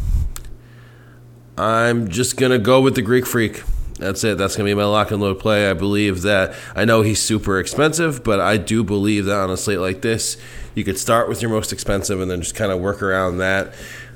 I'm just gonna go with the Greek Freak. That's it. That's going to be my lock and load play. I believe that, I know he's super expensive, but I do believe that on a slate like this, you could start with your most expensive and then just kind of work around that.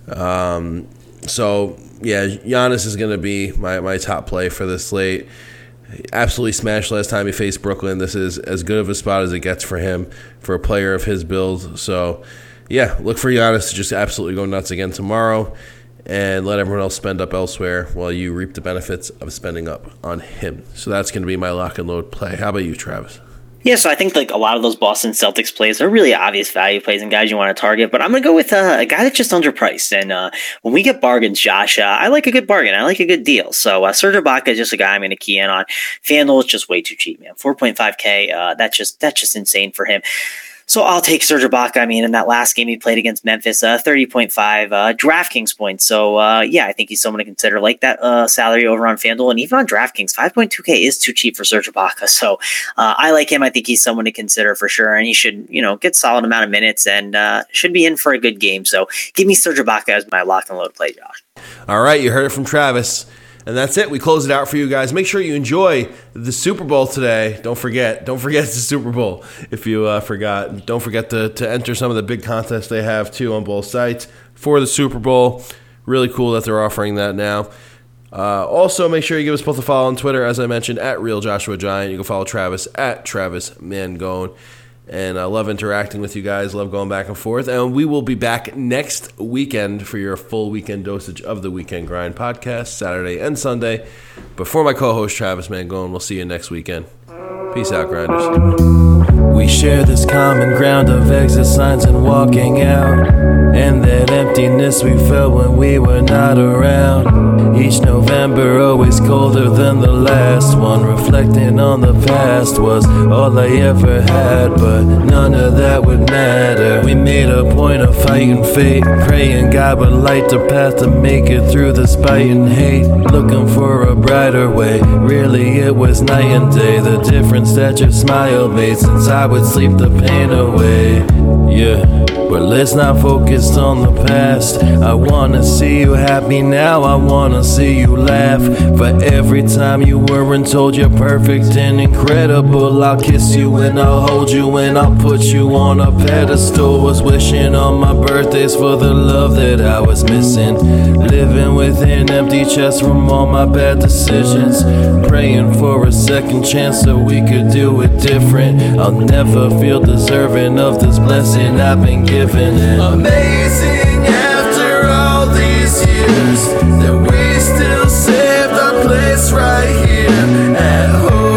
Um, so, yeah, Giannis is going to be my, my top play for this slate. Absolutely smashed last time he faced Brooklyn. This is as good of a spot as it gets for him, for a player of his build. So, yeah, look for Giannis to just absolutely go nuts again tomorrow, and let everyone else spend up elsewhere while you reap the benefits of spending up on him. So that's going to be my lock and load play. How about you, Travis? Yeah, so I think like a lot of those Boston Celtics plays are really obvious value plays and guys you want to target, but I'm going to go with uh, a guy that's just underpriced. And uh, when we get bargains, Josh, uh, I like a good bargain. I like a good deal. So uh, Serge Ibaka is just a guy I'm going to key in on. FanDuel is just way too cheap, man. four point five K, uh, that's just that's just insane for him. So I'll take Serge Ibaka. I mean, in that last game he played against Memphis, uh, thirty point five uh, DraftKings points. So, uh, yeah, I think he's someone to consider. Like that uh, salary over on FanDuel, and even on DraftKings, five point two K is too cheap for Serge Ibaka. So uh, I like him. I think he's someone to consider for sure, and he should, you know, get solid amount of minutes and uh, should be in for a good game. So give me Serge Ibaka as my lock and load play, Josh. All right, you heard it from Travis. And that's it. We close it out for you guys. Make sure you enjoy the Super Bowl today. Don't forget. Don't forget it's the Super Bowl if you uh, forgot. Don't forget to, to enter some of the big contests they have, too, on both sites for the Super Bowl. Really cool that they're offering that now. Uh, also, make sure you give us both a follow on Twitter, as I mentioned, at Real Joshua Giant. You can follow Travis at Travis Mangone. And I love interacting with you guys. Love going back and forth. And we will be back next weekend for your full weekend dosage of the Weekend Grind podcast, Saturday and Sunday. But for my co-host, Travis Mangone, we'll see you next weekend. Peace out, Grinders. We share this common ground of exit signs and walking out, and that emptiness we felt when we were not around. Each November always colder than the last one. Reflecting on the past was all I ever had, but none of that would matter. We made a point of fighting fate, praying God would light the path to make it through the spite and hate. Looking for a brighter way, really it was night and day. The difference that your smile made since I would sleep the pain away. Yeah, but let's not focus on the past. I wanna see you happy now, I wanna see you laugh. For every time you weren't told you're perfect and incredible, I'll kiss you and I'll hold you and I'll put you on a pedestal. Was wishing on my birthdays for the love that I was missing. Living with an empty chest from all my bad decisions. Praying for a second chance so we could do it different. I'll never feel deserving of this blessing I've been given. And amazing after all these years that we still saved our place right here at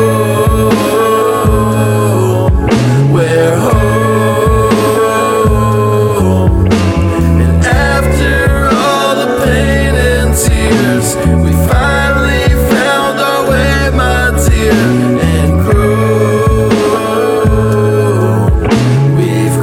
home. We're home. And after all the pain and tears, we finally found our way, my dear, and grow. We've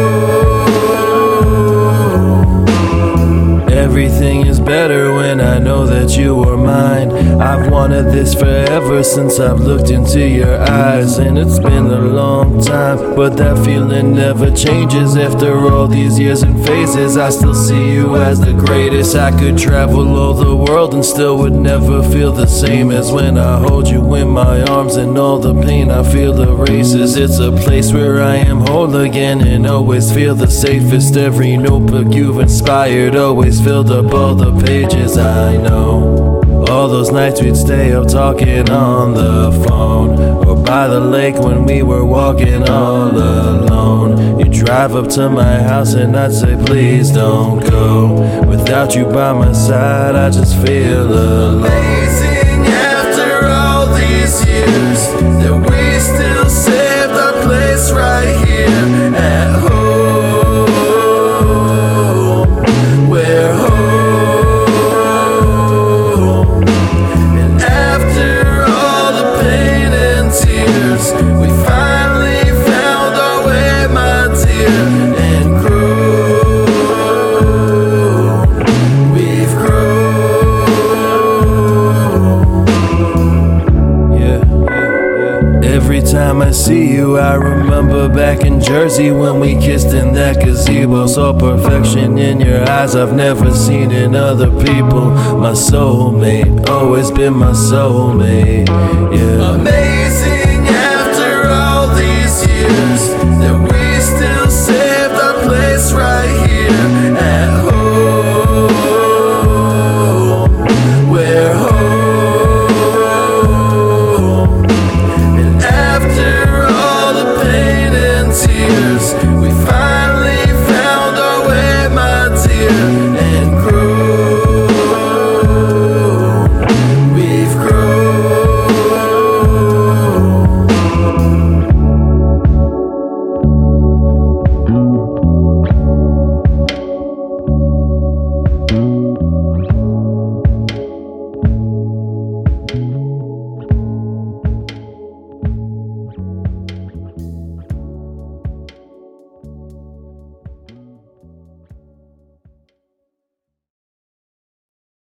grown. Everything is better when I know that you are mine. I've wanted this forever since I've looked into your eyes, and it's been a long time, but that feeling never changes. After all these years and phases, I still see you as the greatest. I could travel all the world and still would never feel the same as when I hold you in my arms, and all the pain I feel erases. It's a place where I am whole again and always feel the safest. Every notebook you've inspired always filled up all the pages. I know all those nights we'd stay up talking on the phone, or by the lake when we were walking all alone. You drive up to my house and I'd say please don't go. Without you by my side I just feel alone. Amazing after all these years that we still saved our place right here at home. We're home. And after all the pain and tears, we finally found our way, my dear, and grown. We've grown. Yeah, yeah, yeah. Every time I see you, I remember back in Jersey when we kissed in that gazebo. Saw perfection in your eyes I've never seen in other people. My soulmate, always been my soulmate. Yeah. Amazing after all these years